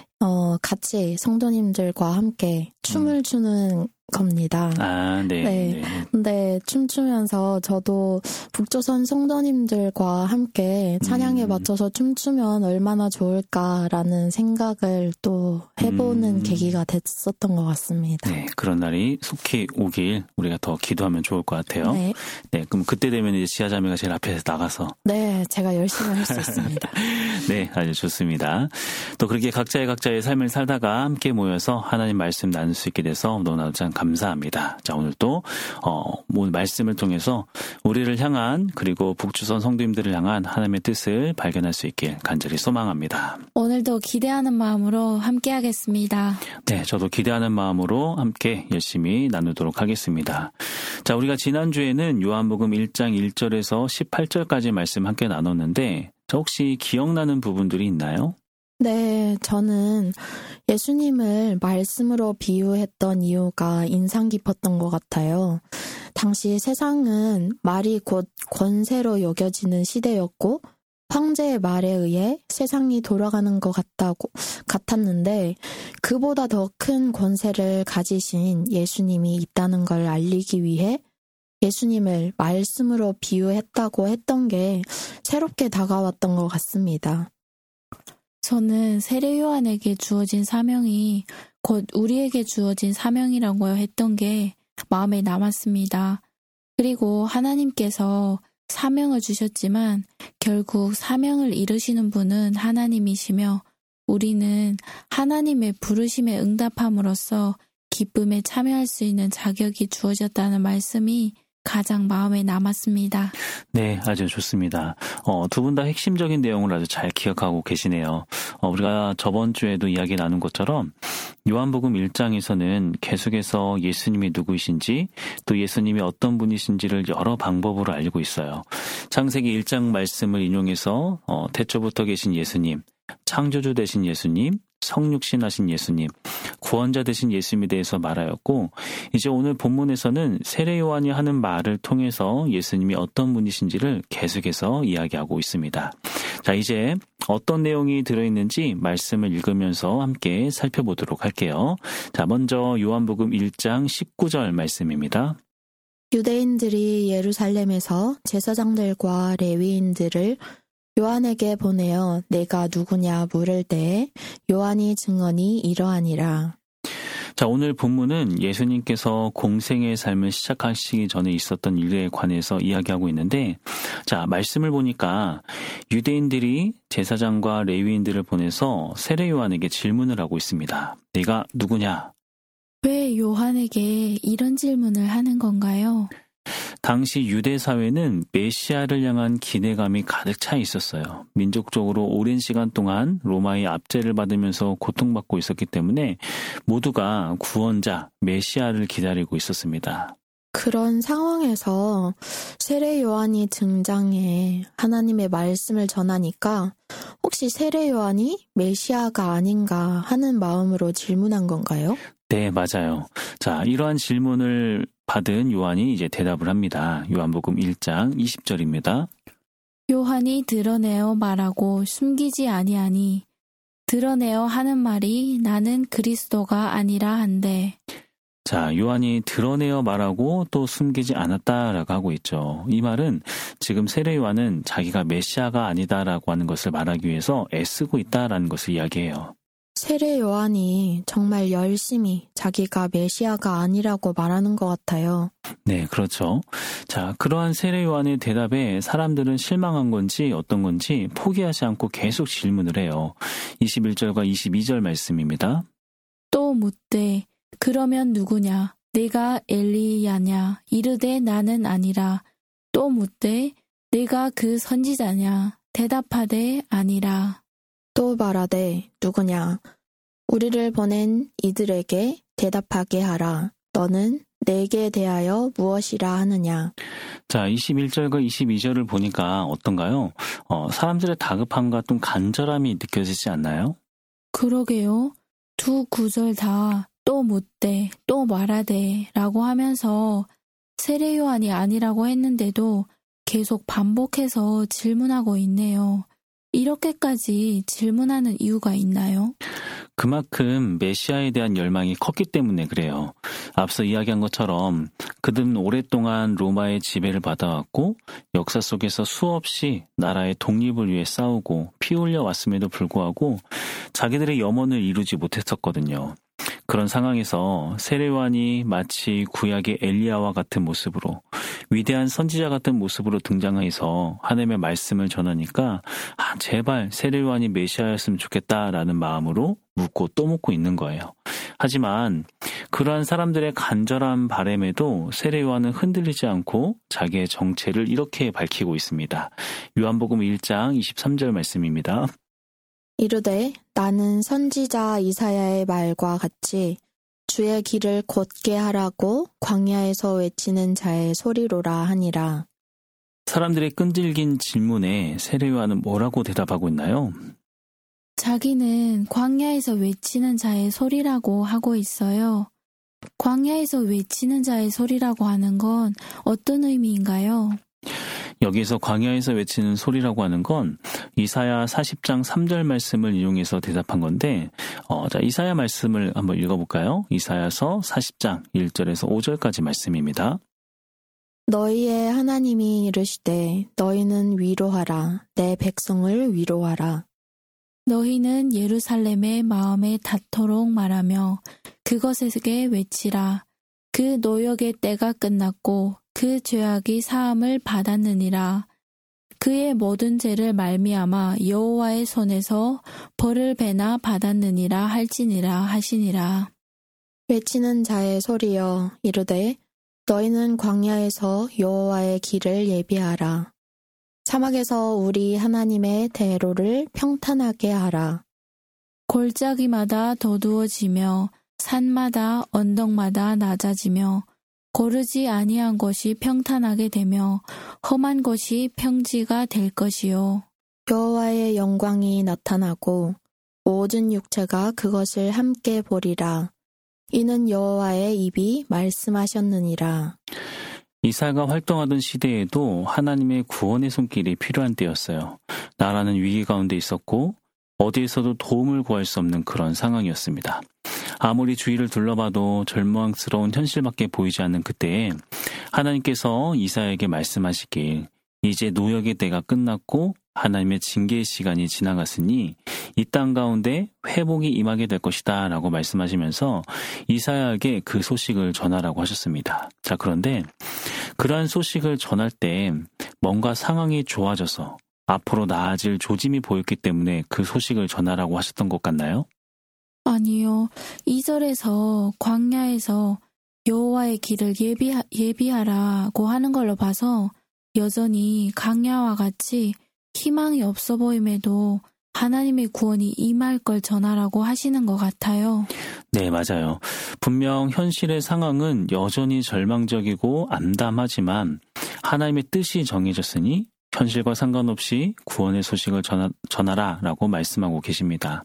같이 성도님들과 함께 춤을 추는 겁니다. 아, 네. 네. 근데 춤추면서 저도 북조선 성도님들과 함께 찬양에 맞춰서 춤추면 얼마나 좋을까라는 생각을 또 해보는 계기가 됐었던 것 같습니다. 네, 그런 날이 속히 오길 우리가 더 기도하면 좋을 것 같아요. 네. 네, 그럼 그때 되면 이제 지아자매가 제일 앞에서 나가서. 네, 제가 열심히 할 수 있습니다. 네, 아주 좋습니다. 또 그렇게 각자의 삶을 살다가 함께 모여서 하나님 말씀 나눌 수 있게 돼서 너무나도 참 감사합니다. 자, 오늘 또 오늘 말씀을 통해서 우리를 향한 그리고 북조선 성도님들을 향한 하나님의 뜻을 발견할 수 있길 간절히 소망합니다. 오늘도 기대하는 마음으로 함께 하겠습니다. 네, 저도 기대하는 마음으로 함께 열심히 나누도록 하겠습니다. 자, 우리가 지난주에는 요한복음 1장 1절에서 18절까지 말씀 함께 나눴는데 혹시 기억나는 부분들이 있나요? 네, 저는 예수님을 말씀으로 비유했던 이유가 인상 깊었던 것 같아요. 당시 세상은 말이 곧 권세로 여겨지는 시대였고 황제의 말에 의해 세상이 돌아가는 것 같았는데 그보다 더 큰 권세를 가지신 예수님이 있다는 걸 알리기 위해 예수님을 말씀으로 비유했다고 했던 게 새롭게 다가왔던 것 같습니다. 저는 세례 요한에게 주어진 사명이 곧 우리에게 주어진 사명이라고 했던 게 마음에 남았습니다. 그리고 하나님께서 사명을 주셨지만 결국 사명을 이루시는 분은 하나님이시며 우리는 하나님의 부르심에 응답함으로써 기쁨에 참여할 수 있는 자격이 주어졌다는 말씀이 가장 마음에 남았습니다. 네, 아주 좋습니다. 두 분 다 핵심적인 내용을 아주 잘 기억하고 계시네요. 우리가 저번 주에도 이야기 나눈 것처럼 요한복음 1장에서는 계속해서 예수님이 누구이신지 또 예수님이 어떤 분이신지를 여러 방법으로 알고 있어요. 창세기 1장 말씀을 인용해서 태초부터 계신 예수님, 창조주 되신 예수님, 성육신 하신 예수님, 구원자 되신 예수님에 대해서 말하였고, 이제 오늘 본문에서는 세례 요한이 하는 말을 통해서 예수님이 어떤 분이신지를 계속해서 이야기하고 있습니다. 자, 이제 어떤 내용이 들어있는지 말씀을 읽으면서 함께 살펴보도록 할게요. 자, 먼저 요한복음 1장 19절 말씀입니다. 유대인들이 예루살렘에서 제사장들과 레위인들을 요한에게 보내어 내가 누구냐 물을 때에 요한이 증언이 이러하니라. 자, 오늘 본문은 예수님께서 공생의 삶을 시작하시기 전에 있었던 일에 관해서 이야기하고 있는데, 자, 말씀을 보니까 유대인들이 제사장과 레위인들을 보내서 세례 요한에게 질문을 하고 있습니다. 내가 누구냐? 왜 요한에게 이런 질문을 하는 건가요? 당시 유대 사회는 메시아를 향한 기대감이 가득 차 있었어요. 민족적으로 오랜 시간 동안 로마의 압제를 받으면서 고통받고 있었기 때문에 모두가 구원자, 메시아를 기다리고 있었습니다. 그런 상황에서 세례 요한이 등장해 하나님의 말씀을 전하니까 혹시 세례 요한이 메시아가 아닌가 하는 마음으로 질문한 건가요? 네, 맞아요. 자, 이러한 질문을 받은 요한이 이제 대답을 합니다. 요한복음 1장 20절입니다. 요한이 드러내어 말하고 숨기지 아니하니 드러내어 하는 말이 나는 그리스도가 아니라 한데. 자, 요한이 드러내어 말하고 또 숨기지 않았다라고 하고 있죠. 이 말은 지금 세례 요한은 자기가 메시아가 아니다라고 하는 것을 말하기 위해서 애쓰고 있다라는 것을 이야기해요. 세례 요한이 정말 열심히 자기가 메시아가 아니라고 말하는 것 같아요. 네, 그렇죠. 자, 그러한 세례 요한의 대답에 사람들은 실망한 건지 어떤 건지 포기하지 않고 계속 질문을 해요. 21절과 22절 말씀입니다. 또 묻되 그러면 누구냐? 내가 엘리야냐? 이르되 나는 아니라. 또 묻되 내가 그 선지자냐? 대답하되 아니라. 또 말하되 누구냐? 우리를 보낸 이들에게 대답하게 하라. 너는 내게 대하여 무엇이라 하느냐? 자, 21절과 22절을 보니까 어떤가요? 사람들의 다급함과 좀 간절함이 느껴지지 않나요? 그러게요. 두 구절 다 또 묻되 또 말하되 라고 하면서 세례 요한이 아니라고 했는데도 계속 반복해서 질문하고 있네요. 이렇게까지 질문하는 이유가 있나요? 그만큼 메시아에 대한 열망이 컸기 때문에 그래요. 앞서 이야기한 것처럼 그들은 오랫동안 로마의 지배를 받아왔고 역사 속에서 수없이 나라의 독립을 위해 싸우고 피 흘려 왔음에도 불구하고 자기들의 염원을 이루지 못했었거든요. 그런 상황에서 세례 요한이 마치 구약의 엘리야와 같은 모습으로 위대한 선지자 같은 모습으로 등장해서 하나님의 말씀을 전하니까 제발 세례 요한이 메시아였으면 좋겠다라는 마음으로 묻고 또 묻고 있는 거예요. 하지만 그러한 사람들의 간절한 바람에도 세례 요한은 흔들리지 않고 자기의 정체를 이렇게 밝히고 있습니다. 요한복음 1장 23절 말씀입니다. 이르되 나는 선지자 이사야의 말과 같이 주의 길을 곧게 하라고 광야에서 외치는 자의 소리로라 하니라. 사람들의 끈질긴 질문에 세례 요한은 뭐라고 대답하고 있나요? 자기는 광야에서 외치는 자의 소리라고 하고 있어요. 광야에서 외치는 자의 소리라고 하는 건 어떤 의미인가요? 여기에서 광야에서 외치는 소리라고 하는 건 이사야 40장 3절 말씀을 이용해서 대답한 건데 자, 이사야 말씀을 한번 읽어볼까요? 이사야서 40장 1절에서 5절까지 말씀입니다. 너희의 하나님이 이르시되 너희는 위로하라. 내 백성을 위로하라. 너희는 예루살렘의 마음에 닿도록 말하며 그것에게 외치라. 그 노역의 때가 끝났고 그 죄악이 사함을 받았느니라. 그의 모든 죄를 말미암아 여호와의 손에서 벌을 배나 받았느니라 할지니라 하시니라. 외치는 자의 소리여 이르되 너희는 광야에서 여호와의 길을 예비하라. 사막에서 우리 하나님의 대로를 평탄하게 하라. 골짜기마다 더두어지며 산마다 언덕마다 낮아지며 고르지 아니한 것이 평탄하게 되며 험한 것이 평지가 될 것이요. 여호와의 영광이 나타나고 모든 육체가 그것을 함께 보리라. 이는 여호와의 입이 말씀하셨느니라. 이사야가 활동하던 시대에도 하나님의 구원의 손길이 필요한 때였어요. 나라는 위기 가운데 있었고 어디에서도 도움을 구할 수 없는 그런 상황이었습니다. 아무리 주위를 둘러봐도 절망스러운 현실밖에 보이지 않는 그때에 하나님께서 이사야에게 말씀하시길 이제 노역의 때가 끝났고 하나님의 징계의 시간이 지나갔으니 이 땅 가운데 회복이 임하게 될 것이다 라고 말씀하시면서 이사야에게 그 소식을 전하라고 하셨습니다. 자, 그런데 그러한 소식을 전할 때 뭔가 상황이 좋아져서 앞으로 나아질 조짐이 보였기 때문에 그 소식을 전하라고 하셨던 것 같나요? 아니요. 2절에서 광야에서 여호와의 길을 예비하라고 하는 걸로 봐서 여전히 광야와 같이 희망이 없어 보임에도 하나님의 구원이 임할 걸 전하라고 하시는 것 같아요. 네, 맞아요. 분명 현실의 상황은 여전히 절망적이고 암담하지만 하나님의 뜻이 정해졌으니 현실과 상관없이 구원의 소식을 전하라라고 말씀하고 계십니다.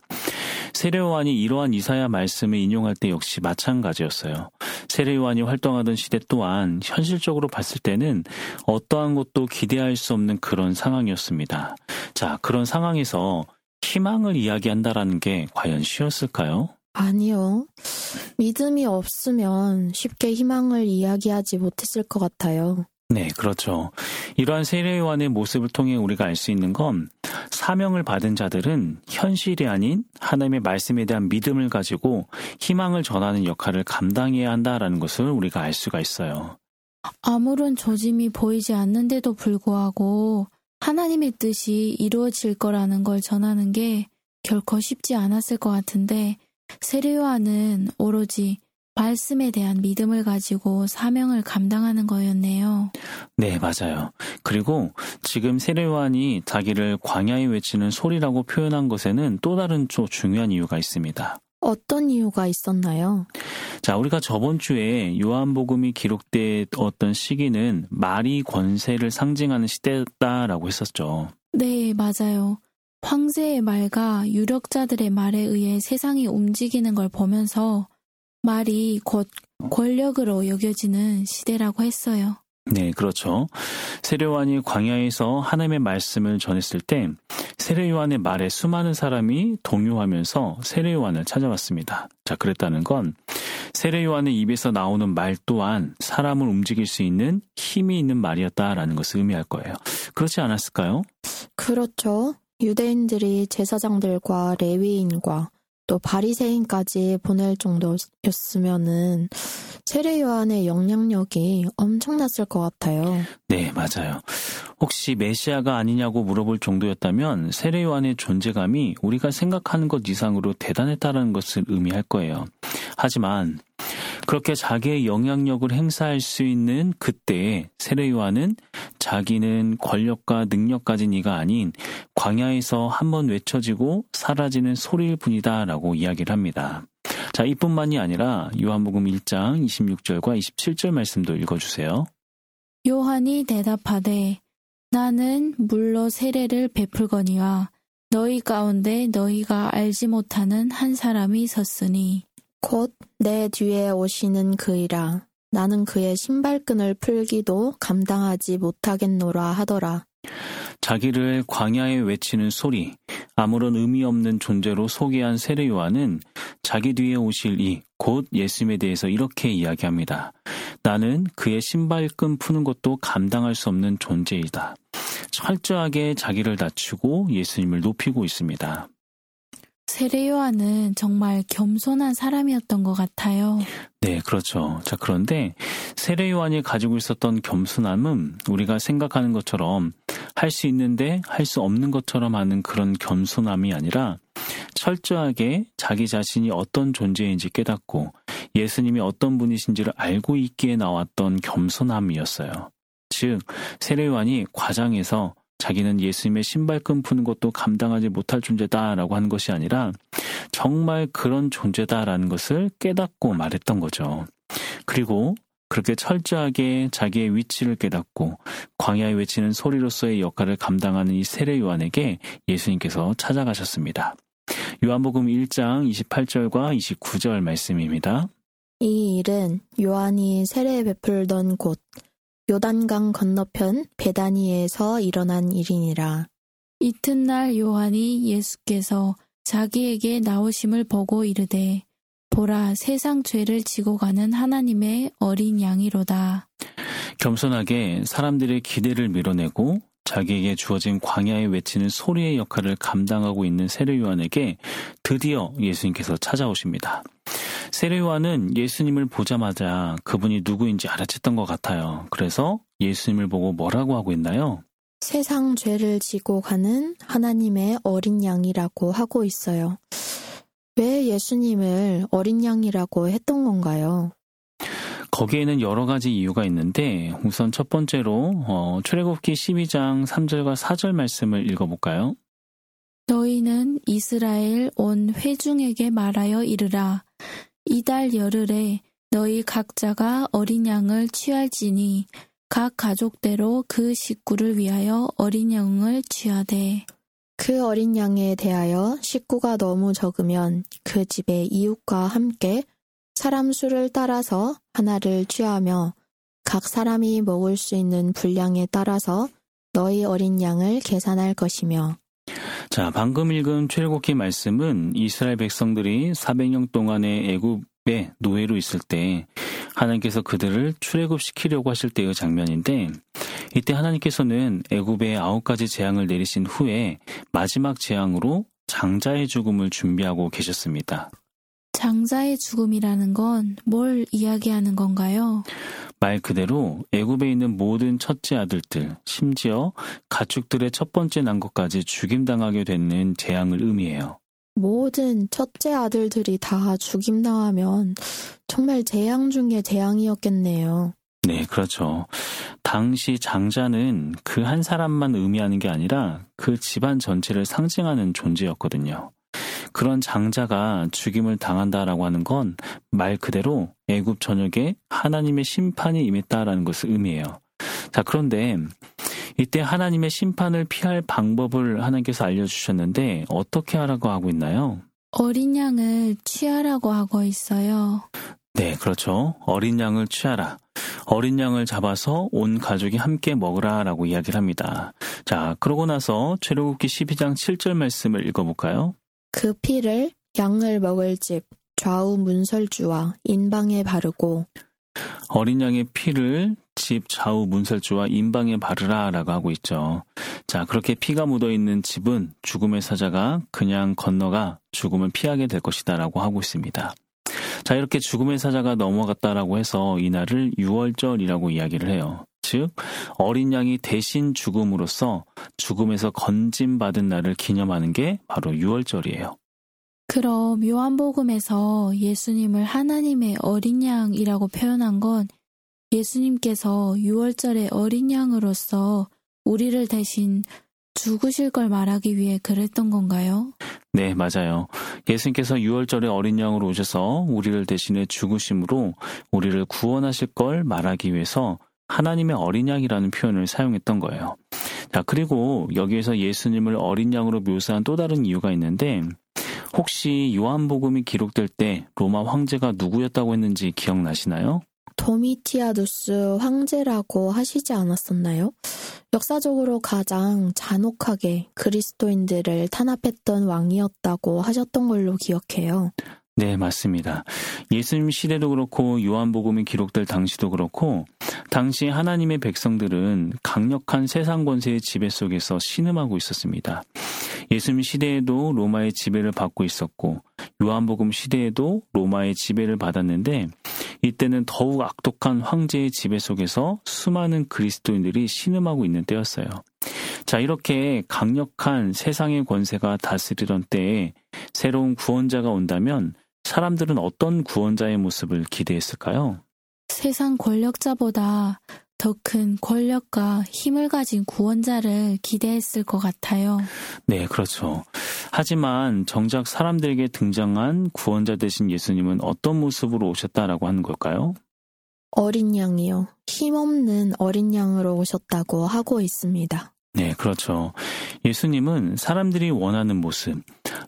세례요한이 이러한 이사야 말씀을 인용할 때 역시 마찬가지였어요. 세례요한이 활동하던 시대 또한 현실적으로 봤을 때는 어떠한 것도 기대할 수 없는 그런 상황이었습니다. 자, 그런 상황에서 희망을 이야기한다라는 게 과연 쉬웠을까요? 아니요. 믿음이 없으면 쉽게 희망을 이야기하지 못했을 것 같아요. 네, 그렇죠. 이러한 세례요한의 모습을 통해 우리가 알 수 있는 건 사명을 받은 자들은 현실이 아닌 하나님의 말씀에 대한 믿음을 가지고 희망을 전하는 역할을 감당해야 한다라는 것을 우리가 알 수가 있어요. 아무런 조짐이 보이지 않는데도 불구하고 하나님의 뜻이 이루어질 거라는 걸 전하는 게 결코 쉽지 않았을 것 같은데 세례요한은 오로지 말씀에 대한 믿음을 가지고 사명을 감당하는 거였네요. 네, 맞아요. 그리고 지금 세례요한이 자기를 광야에 외치는 소리라고 표현한 것에는 또 다른 중요한 이유가 있습니다. 어떤 이유가 있었나요? 자, 우리가 저번 주에 요한복음이 기록되었던 시기는 말이 권세를 상징하는 시대다라고 했었죠. 네, 맞아요. 황제의 말과 유력자들의 말에 의해 세상이 움직이는 걸 보면서 말이 곧 권력으로 여겨지는 시대라고 했어요. 네, 그렇죠. 세례요한이 광야에서 하나님의 말씀을 전했을 때 세례요한의 말에 수많은 사람이 동요하면서 세례요한을 찾아왔습니다. 자, 그랬다는 건 세례요한의 입에서 나오는 말 또한 사람을 움직일 수 있는 힘이 있는 말이었다라는 것을 의미할 거예요. 그렇지 않았을까요? 그렇죠. 유대인들이 제사장들과 레위인과 또 바리새인까지 보낼 정도였으면은 세례요한의 영향력이 엄청났을 것 같아요. 네, 맞아요. 혹시 메시아가 아니냐고 물어볼 정도였다면 세례요한의 존재감이 우리가 생각하는 것 이상으로 대단했다는 것을 의미할 거예요. 하지만 그렇게 자기의 영향력을 행사할 수 있는 그때에 세례요한은 자기는 권력과 능력 가진 이가 아닌 광야에서 한번 외쳐지고 사라지는 소리일 뿐이다라고 이야기를 합니다. 자, 이뿐만이 아니라 요한복음 1장 26절과 27절 말씀도 읽어주세요. 요한이 대답하되 나는 물로 세례를 베풀거니와 너희 가운데 너희가 알지 못하는 한 사람이 섰으니 곧 내 뒤에 오시는 그이라. 나는 그의 신발끈을 풀기도 감당하지 못하겠노라 하더라. 자기를 광야에 외치는 소리, 아무런 의미 없는 존재로 소개한 세례요한은 자기 뒤에 오실 이, 곧 예수님에 대해서 이렇게 이야기합니다. 나는 그의 신발끈 푸는 것도 감당할 수 없는 존재이다. 철저하게 자기를 낮추고 예수님을 높이고 있습니다. 세례요한은 정말 겸손한 사람이었던 것 같아요. 네, 그렇죠. 자, 그런데 세례요한이 가지고 있었던 겸손함은 우리가 생각하는 것처럼 할 수 있는데 할 수 없는 것처럼 하는 그런 겸손함이 아니라 철저하게 자기 자신이 어떤 존재인지 깨닫고 예수님이 어떤 분이신지를 알고 있기에 나왔던 겸손함이었어요. 즉, 세례요한이 과장해서 자기는 예수님의 신발끈 푸는 것도 감당하지 못할 존재다라고 하는 것이 아니라 정말 그런 존재다라는 것을 깨닫고 말했던 거죠. 그리고 그렇게 철저하게 자기의 위치를 깨닫고 광야에 외치는 소리로서의 역할을 감당하는 이 세례요한에게 예수님께서 찾아가셨습니다. 요한복음 1장 28절과 29절 말씀입니다. 이 일은 요한이 세례 베풀던 곳 요단강 건너편 베다니에서 일어난 일이니라. 이튿날 요한이 예수께서 자기에게 나오심을 보고 이르되 보라 세상 죄를 지고 가는 하나님의 어린 양이로다. 겸손하게 사람들의 기대를 밀어내고 자기에게 주어진 광야에 외치는 소리의 역할을 감당하고 있는 세례 요한에게 드디어 예수님께서 찾아오십니다. 세례 요한은 예수님을 보자마자 그분이 누구인지 알아챘던 것 같아요. 그래서 예수님을 보고 뭐라고 하고 있나요? 세상 죄를 지고 가는 하나님의 어린 양이라고 하고 있어요. 왜 예수님을 어린 양이라고 했던 건가요? 거기에는 여러 가지 이유가 있는데 우선 첫 번째로 출애굽기 12장 3절과 4절 말씀을 읽어볼까요? 너희는 이스라엘 온 회중에게 말하여 이르라. 이달 열흘에 너희 각자가 어린 양을 취할지니 각 가족대로 그 식구를 위하여 어린 양을 취하되 그 어린 양에 대하여 식구가 너무 적으면 그 집의 이웃과 함께 사람 수를 따라서 하나를 취하며 각 사람이 먹을 수 있는 분량에 따라서 너희 어린 양을 계산할 것이며. 자, 방금 읽은 출애굽기 말씀은 이스라엘 백성들이 400년 동안의 애굽의 노예로 있을 때 하나님께서 그들을 출애굽시키려고 하실 때의 장면인데 이때 하나님께서는 애굽에 9가지 재앙을 내리신 후에 마지막 재앙으로 장자의 죽음을 준비하고 계셨습니다. 장자의 죽음이라는 건 뭘 이야기하는 건가요? 말 그대로 애굽에 있는 모든 첫째 아들들, 심지어 가축들의 첫 번째 난 것까지 죽임당하게 되는 재앙을 의미해요. 모든 첫째 아들들이 다 죽임당하면 정말 재앙 중에 재앙이었겠네요. 네, 그렇죠. 당시 장자는 그 한 사람만 의미하는 게 아니라 그 집안 전체를 상징하는 존재였거든요. 그런 장자가 죽임을 당한다라고 하는 건 말 그대로 애굽 전역에 하나님의 심판이 임했다라는 것을 의미해요. 자, 그런데 이때 하나님의 심판을 피할 방법을 하나님께서 알려주셨는데 어떻게 하라고 하고 있나요? 어린 양을 취하라고 하고 있어요. 네, 그렇죠. 어린 양을 취하라. 어린 양을 잡아서 온 가족이 함께 먹으라라고 이야기를 합니다. 자, 그러고 나서 출애굽기 12장 7절 말씀을 읽어볼까요? 그 피를 양을 먹을 집 좌우 문설주와 인방에 바르고. 어린 양의 피를 집 좌우 문설주와 인방에 바르라라고 하고 있죠. 자, 그렇게 피가 묻어있는 집은 죽음의 사자가 그냥 건너가 죽음을 피하게 될 것이다라고 하고 있습니다. 자, 이렇게 죽음의 사자가 넘어갔다라고 해서 이날을 유월절이라고 이야기를 해요. 즉, 어린 양이 대신 죽음으로써 죽음에서 건짐받은 날을 기념하는 게 바로 유월절이에요. 그럼 요한복음에서 예수님을 하나님의 어린 양이라고 표현한 건 예수님께서 유월절의 어린 양으로서 우리를 대신 죽으실 걸 말하기 위해 그랬던 건가요? 네, 맞아요. 예수님께서 유월절에 어린 양으로 오셔서 우리를 대신해 죽으심으로 우리를 구원하실 걸 말하기 위해서 하나님의 어린 양이라는 표현을 사용했던 거예요. 자, 그리고 여기에서 예수님을 어린 양으로 묘사한 또 다른 이유가 있는데 혹시 요한복음이 기록될 때 로마 황제가 누구였다고 했는지 기억나시나요? 도미티아누스 황제라고 하시지 않았었나요? 역사적으로 가장 잔혹하게 그리스도인들을 탄압했던 왕이었다고 하셨던 걸로 기억해요. 네, 맞습니다. 예수님 시대도 그렇고 요한복음이 기록될 당시도 그렇고 당시 하나님의 백성들은 강력한 세상 권세의 지배 속에서 신음하고 있었습니다. 예수님 시대에도 로마의 지배를 받고 있었고 요한복음 시대에도 로마의 지배를 받았는데 이때는 더욱 악독한 황제의 지배 속에서 수많은 그리스도인들이 신음하고 있는 때였어요. 자, 이렇게 강력한 세상의 권세가 다스리던 때에 새로운 구원자가 온다면 사람들은 어떤 구원자의 모습을 기대했을까요? 세상 권력자보다 더 큰 권력과 힘을 가진 구원자를 기대했을 것 같아요. 네, 그렇죠. 하지만 정작 사람들에게 등장한 구원자 되신 예수님은 어떤 모습으로 오셨다라고 하는 걸까요? 어린 양이요. 힘없는 어린 양으로 오셨다고 하고 있습니다. 네, 그렇죠. 예수님은 사람들이 원하는 모습,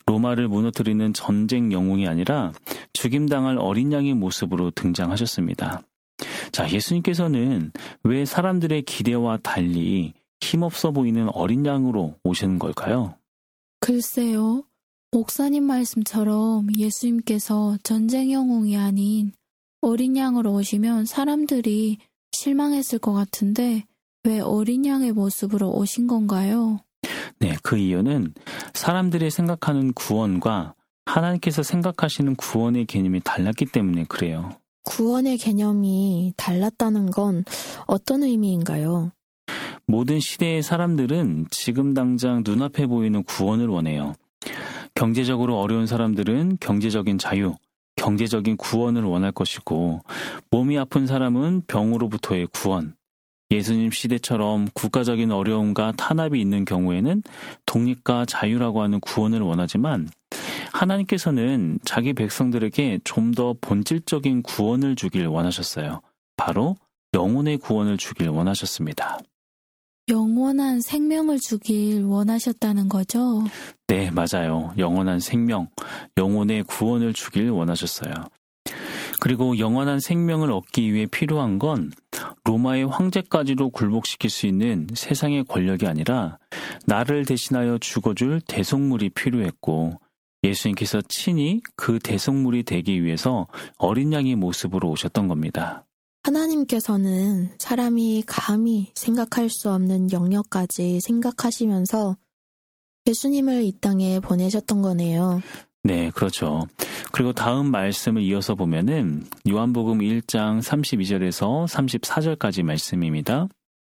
로마를 무너뜨리는 전쟁 영웅이 아니라 죽임당할 어린 양의 모습으로 등장하셨습니다. 자, 예수님께서는 왜 사람들의 기대와 달리 힘없어 보이는 어린 양으로 오시는 걸까요? 글쎄요. 목사님 말씀처럼 예수님께서 전쟁 영웅이 아닌 어린 양으로 오시면 사람들이 실망했을 것 같은데 왜 어린 양의 모습으로 오신 건가요? 네, 그 이유는 사람들이 생각하는 구원과 하나님께서 생각하시는 구원의 개념이 달랐기 때문에 그래요. 구원의 개념이 달랐다는 건 어떤 의미인가요? 모든 시대의 사람들은 지금 당장 눈앞에 보이는 구원을 원해요. 경제적으로 어려운 사람들은 경제적인 자유, 경제적인 구원을 원할 것이고, 몸이 아픈 사람은 병으로부터의 구원, 예수님 시대처럼 국가적인 어려움과 탄압이 있는 경우에는 독립과 자유라고 하는 구원을 원하지만, 하나님께서는 자기 백성들에게 좀 더 본질적인 구원을 주길 원하셨어요. 바로 영혼의 구원을 주길 원하셨습니다. 영원한 생명을 주길 원하셨다는 거죠? 네, 맞아요. 영원한 생명, 영혼의 구원을 주길 원하셨어요. 그리고 영원한 생명을 얻기 위해 필요한 건 로마의 황제까지도 굴복시킬 수 있는 세상의 권력이 아니라 나를 대신하여 죽어줄 대속물이 필요했고, 예수님께서 친히 그 대속물이 되기 위해서 어린 양의 모습으로 오셨던 겁니다. 하나님께서는 사람이 감히 생각할 수 없는 영역까지 생각하시면서 예수님을 이 땅에 보내셨던 거네요. 네, 그렇죠. 그리고 다음 말씀을 이어서 보면은 요한복음 1장 32절에서 34절까지 말씀입니다.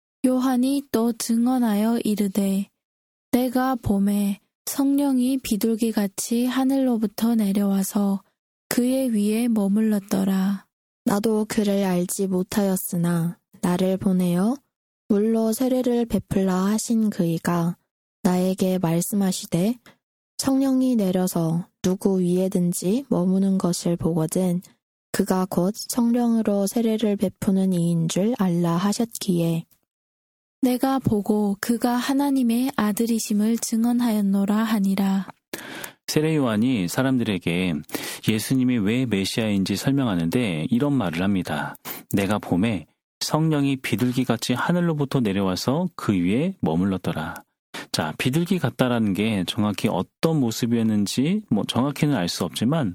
요한이 또 증언하여 이르되 내가 봄에 성령이 비둘기같이 하늘로부터 내려와서 그의 위에 머물렀더라. 나도 그를 알지 못하였으나 나를 보내어 물로 세례를 베풀라 하신 그이가 나에게 말씀하시되 성령이 내려서 누구 위에든지 머무는 것을 보거든 그가 곧 성령으로 세례를 베푸는 이인 줄 알라 하셨기에 내가 보고 그가 하나님의 아들이심을 증언하였노라 하니라. 세례 요한이 사람들에게 예수님이 왜 메시아인지 설명하는데 이런 말을 합니다. 내가 봄에 성령이 비둘기같이 하늘로부터 내려와서 그 위에 머물렀더라. 자, 비둘기 같다라는 게 정확히 어떤 모습이었는지 정확히는 알 수 없지만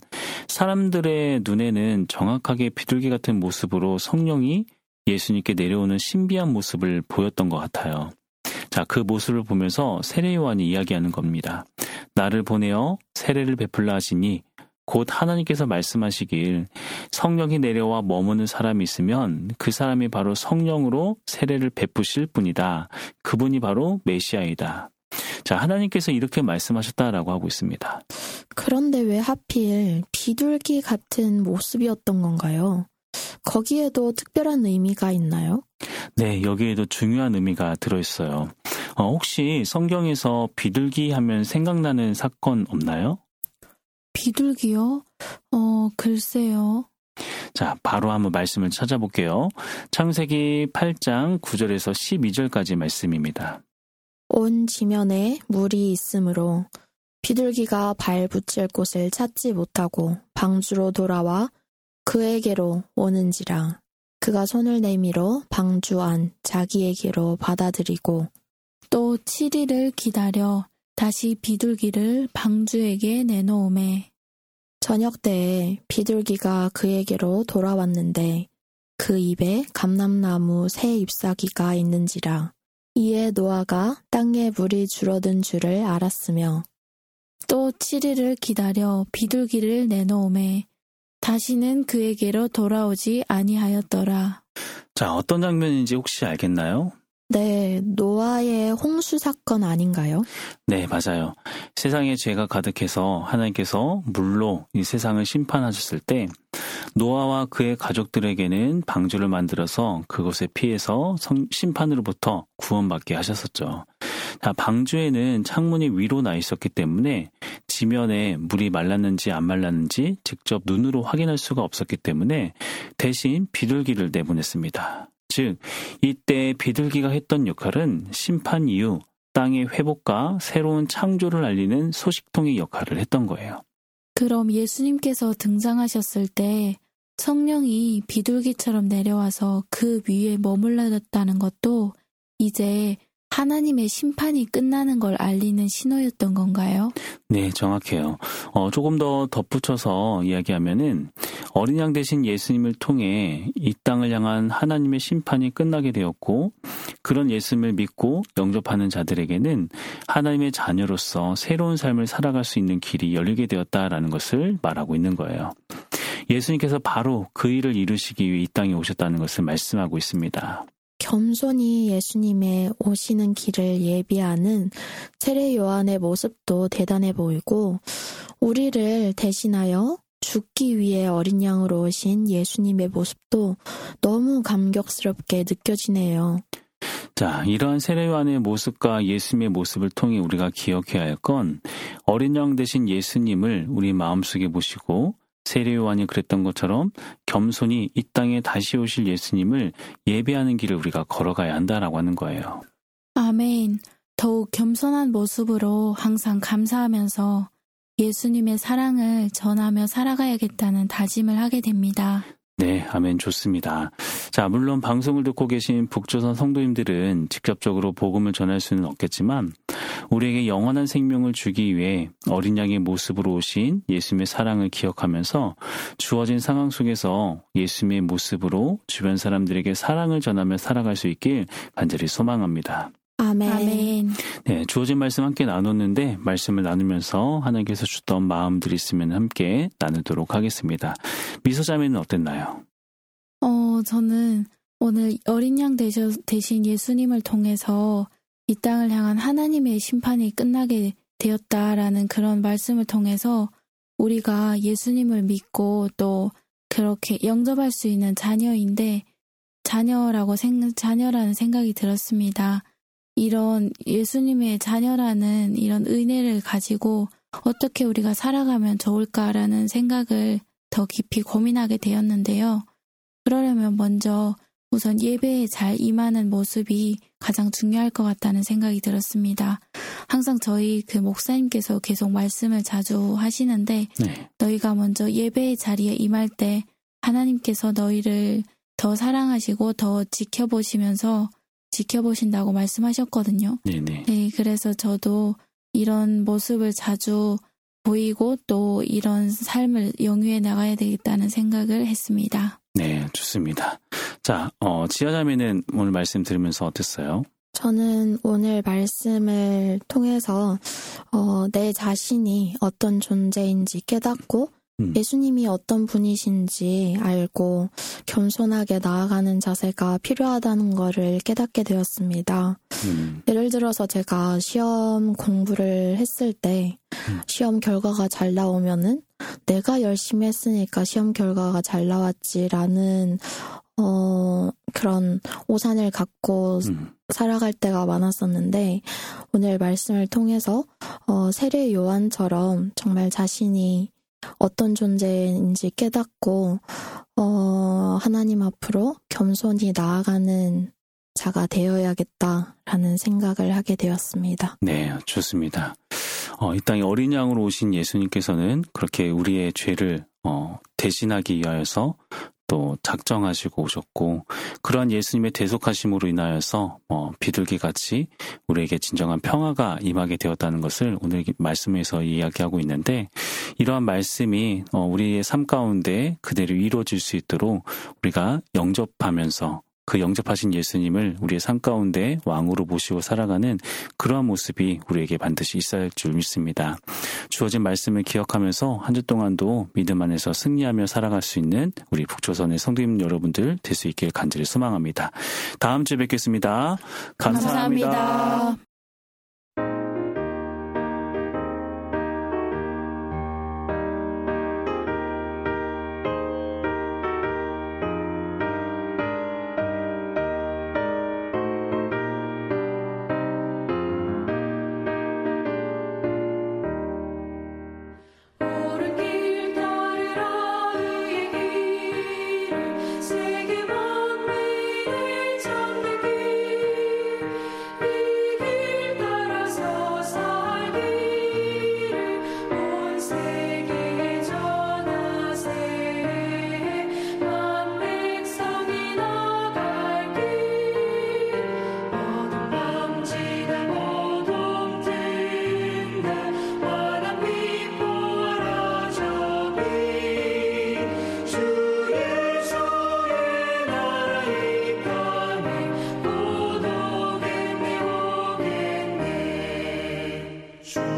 사람들의 눈에는 정확하게 비둘기 같은 모습으로 성령이 예수님께 내려오는 신비한 모습을 보였던 것 같아요. 자, 그 모습을 보면서 세례 요한이 이야기하는 겁니다. 나를 보내어 세례를 베풀라 하시니 곧 하나님께서 말씀하시길 성령이 내려와 머무는 사람이 있으면 그 사람이 바로 성령으로 세례를 베푸실 분이다. 그분이 바로 메시아이다. 자, 하나님께서 이렇게 말씀하셨다라고 하고 있습니다. 그런데 왜 하필 비둘기 같은 모습이었던 건가요? 거기에도 특별한 의미가 있나요? 네, 여기에도 중요한 의미가 들어있어요. 혹시 성경에서 비둘기 하면 생각나는 사건 없나요? 비둘기요? 글쎄요. 자, 바로 한번 말씀을 찾아볼게요. 창세기 8장 9절에서 12절까지 말씀입니다. 온 지면에 물이 있으므로 비둘기가 발 붙일 곳을 찾지 못하고 방주로 돌아와 그에게로 오는지라 그가 손을 내밀어 방주 안 자기에게로 받아들이고 또 7일을 기다려 다시 비둘기를 방주에게 내놓으매 저녁 때에 비둘기가 그에게로 돌아왔는데 그 입에 감람나무 새 잎사귀가 있는지라 이에 노아가 땅에 물이 줄어든 줄을 알았으며 또 7일을 기다려 비둘기를 내놓으매 다시는 그에게로 돌아오지 아니하였더라. 자, 어떤 장면인지 혹시 알겠나요? 네, 노아의 홍수 사건 아닌가요? 네, 맞아요. 세상에 죄가 가득해서 하나님께서 물로 이 세상을 심판하셨을 때 노아와 그의 가족들에게는 방주를 만들어서 그곳에 피해서 심판으로부터 구원받게 하셨었죠. 자, 방주에는 창문이 위로 나 있었기 때문에 지면에 물이 말랐는지 안 말랐는지 직접 눈으로 확인할 수가 없었기 때문에 대신 비둘기를 내보냈습니다. 즉, 이때 비둘기가 했던 역할은 심판 이후 땅의 회복과 새로운 창조를 알리는 소식통의 역할을 했던 거예요. 그럼 예수님께서 등장하셨을 때 성령이 비둘기처럼 내려와서 그 위에 머물렀다는 것도 이제 하나님의 심판이 끝나는 걸 알리는 신호였던 건가요? 네, 정확해요. 조금 더 덧붙여서 이야기하면은 어린 양 대신 예수님을 통해 이 땅을 향한 하나님의 심판이 끝나게 되었고, 그런 예수님을 믿고 영접하는 자들에게는 하나님의 자녀로서 새로운 삶을 살아갈 수 있는 길이 열리게 되었다라는 것을 말하고 있는 거예요. 예수님께서 바로 그 일을 이루시기 위해 이 땅에 오셨다는 것을 말씀하고 있습니다. 겸손히 예수님의 오시는 길을 예비하는 세례 요한의 모습도 대단해 보이고, 우리를 대신하여 죽기 위해 어린 양으로 오신 예수님의 모습도 너무 감격스럽게 느껴지네요. 자, 이러한 세례 요한의 모습과 예수님의 모습을 통해 우리가 기억해야 할 건, 어린 양 대신 예수님을 우리 마음속에 모시고 세례 요한이 그랬던 것처럼 겸손히 이 땅에 다시 오실 예수님을 예배하는 길을 우리가 걸어가야 한다라고 하는 거예요. 아멘. 더욱 겸손한 모습으로 항상 감사하면서 예수님의 사랑을 전하며 살아가야겠다는 다짐을 하게 됩니다. 네, 아멘. 좋습니다. 자, 물론 방송을 듣고 계신 북조선 성도님들은 직접적으로 복음을 전할 수는 없겠지만, 우리에게 영원한 생명을 주기 위해 어린 양의 모습으로 오신 예수님의 사랑을 기억하면서 주어진 상황 속에서 예수님의 모습으로 주변 사람들에게 사랑을 전하며 살아갈 수 있길 간절히 소망합니다. 아멘. 아멘. 네, 주어진 말씀 함께 나눴는데, 말씀을 나누면서 하나님께서 주던 마음들이 있으면 함께 나누도록 하겠습니다. 미소자매는 어땠나요? 저는 오늘 어린 양 대신 예수님을 통해서 이 땅을 향한 하나님의 심판이 끝나게 되었다라는 그런 말씀을 통해서 우리가 예수님을 믿고 또 그렇게 영접할 수 있는 자녀인데, 자녀라는 생각이 들었습니다. 이런 예수님의 자녀라는 이런 은혜를 가지고 어떻게 우리가 살아가면 좋을까라는 생각을 더 깊이 고민하게 되었는데요. 그러려면 먼저 우선 예배에 잘 임하는 모습이 가장 중요할 것 같다는 생각이 들었습니다. 항상 저희 그 목사님께서 계속 말씀을 자주 하시는데, 네. 너희가 먼저 예배의 자리에 임할 때 하나님께서 너희를 더 사랑하시고 더 지켜보신다고 말씀하셨거든요. 네네. 네, 그래서 저도 이런 모습을 자주 보이고 또 이런 삶을 영위해 나가야 되겠다는 생각을 했습니다. 네, 좋습니다. 자, 지아자매는 오늘 말씀 들으면서 어땠어요? 저는 오늘 말씀을 통해서 내 자신이 어떤 존재인지 깨닫고 예수님이 어떤 분이신지 알고 겸손하게 나아가는 자세가 필요하다는 것을 깨닫게 되었습니다. 예를 들어서 제가 시험 공부를 했을 때 시험 결과가 잘 나오면은 내가 열심히 했으니까 시험 결과가 잘 나왔지라는 그런 오산을 갖고 살아갈 때가 많았었는데, 오늘 말씀을 통해서 세례 요한처럼 정말 자신이 어떤 존재인지 깨닫고 하나님 앞으로 겸손히 나아가는 자가 되어야겠다라는 생각을 하게 되었습니다. 네, 좋습니다. 이 땅에 어린 양으로 오신 예수님께서는 그렇게 우리의 죄를 대신하기 위하여서 또 작정하시고 오셨고, 그러한 예수님의 대속하심으로 인하여서 비둘기같이 우리에게 진정한 평화가 임하게 되었다는 것을 오늘 말씀에서 이야기하고 있는데, 이러한 말씀이 우리의 삶 가운데 그대로 이루어질 수 있도록 우리가 영접하면서 그 영접하신 예수님을 우리의 삶 가운데 왕으로 모시고 살아가는 그러한 모습이 우리에게 반드시 있어야 할 줄 믿습니다. 주어진 말씀을 기억하면서 한 주 동안도 믿음 안에서 승리하며 살아갈 수 있는 우리 북조선의 성도님 여러분들 될 수 있길 간절히 소망합니다. 다음 주에 뵙겠습니다. 감사합니다. 세계 만민을 찾는 길, 이 길 주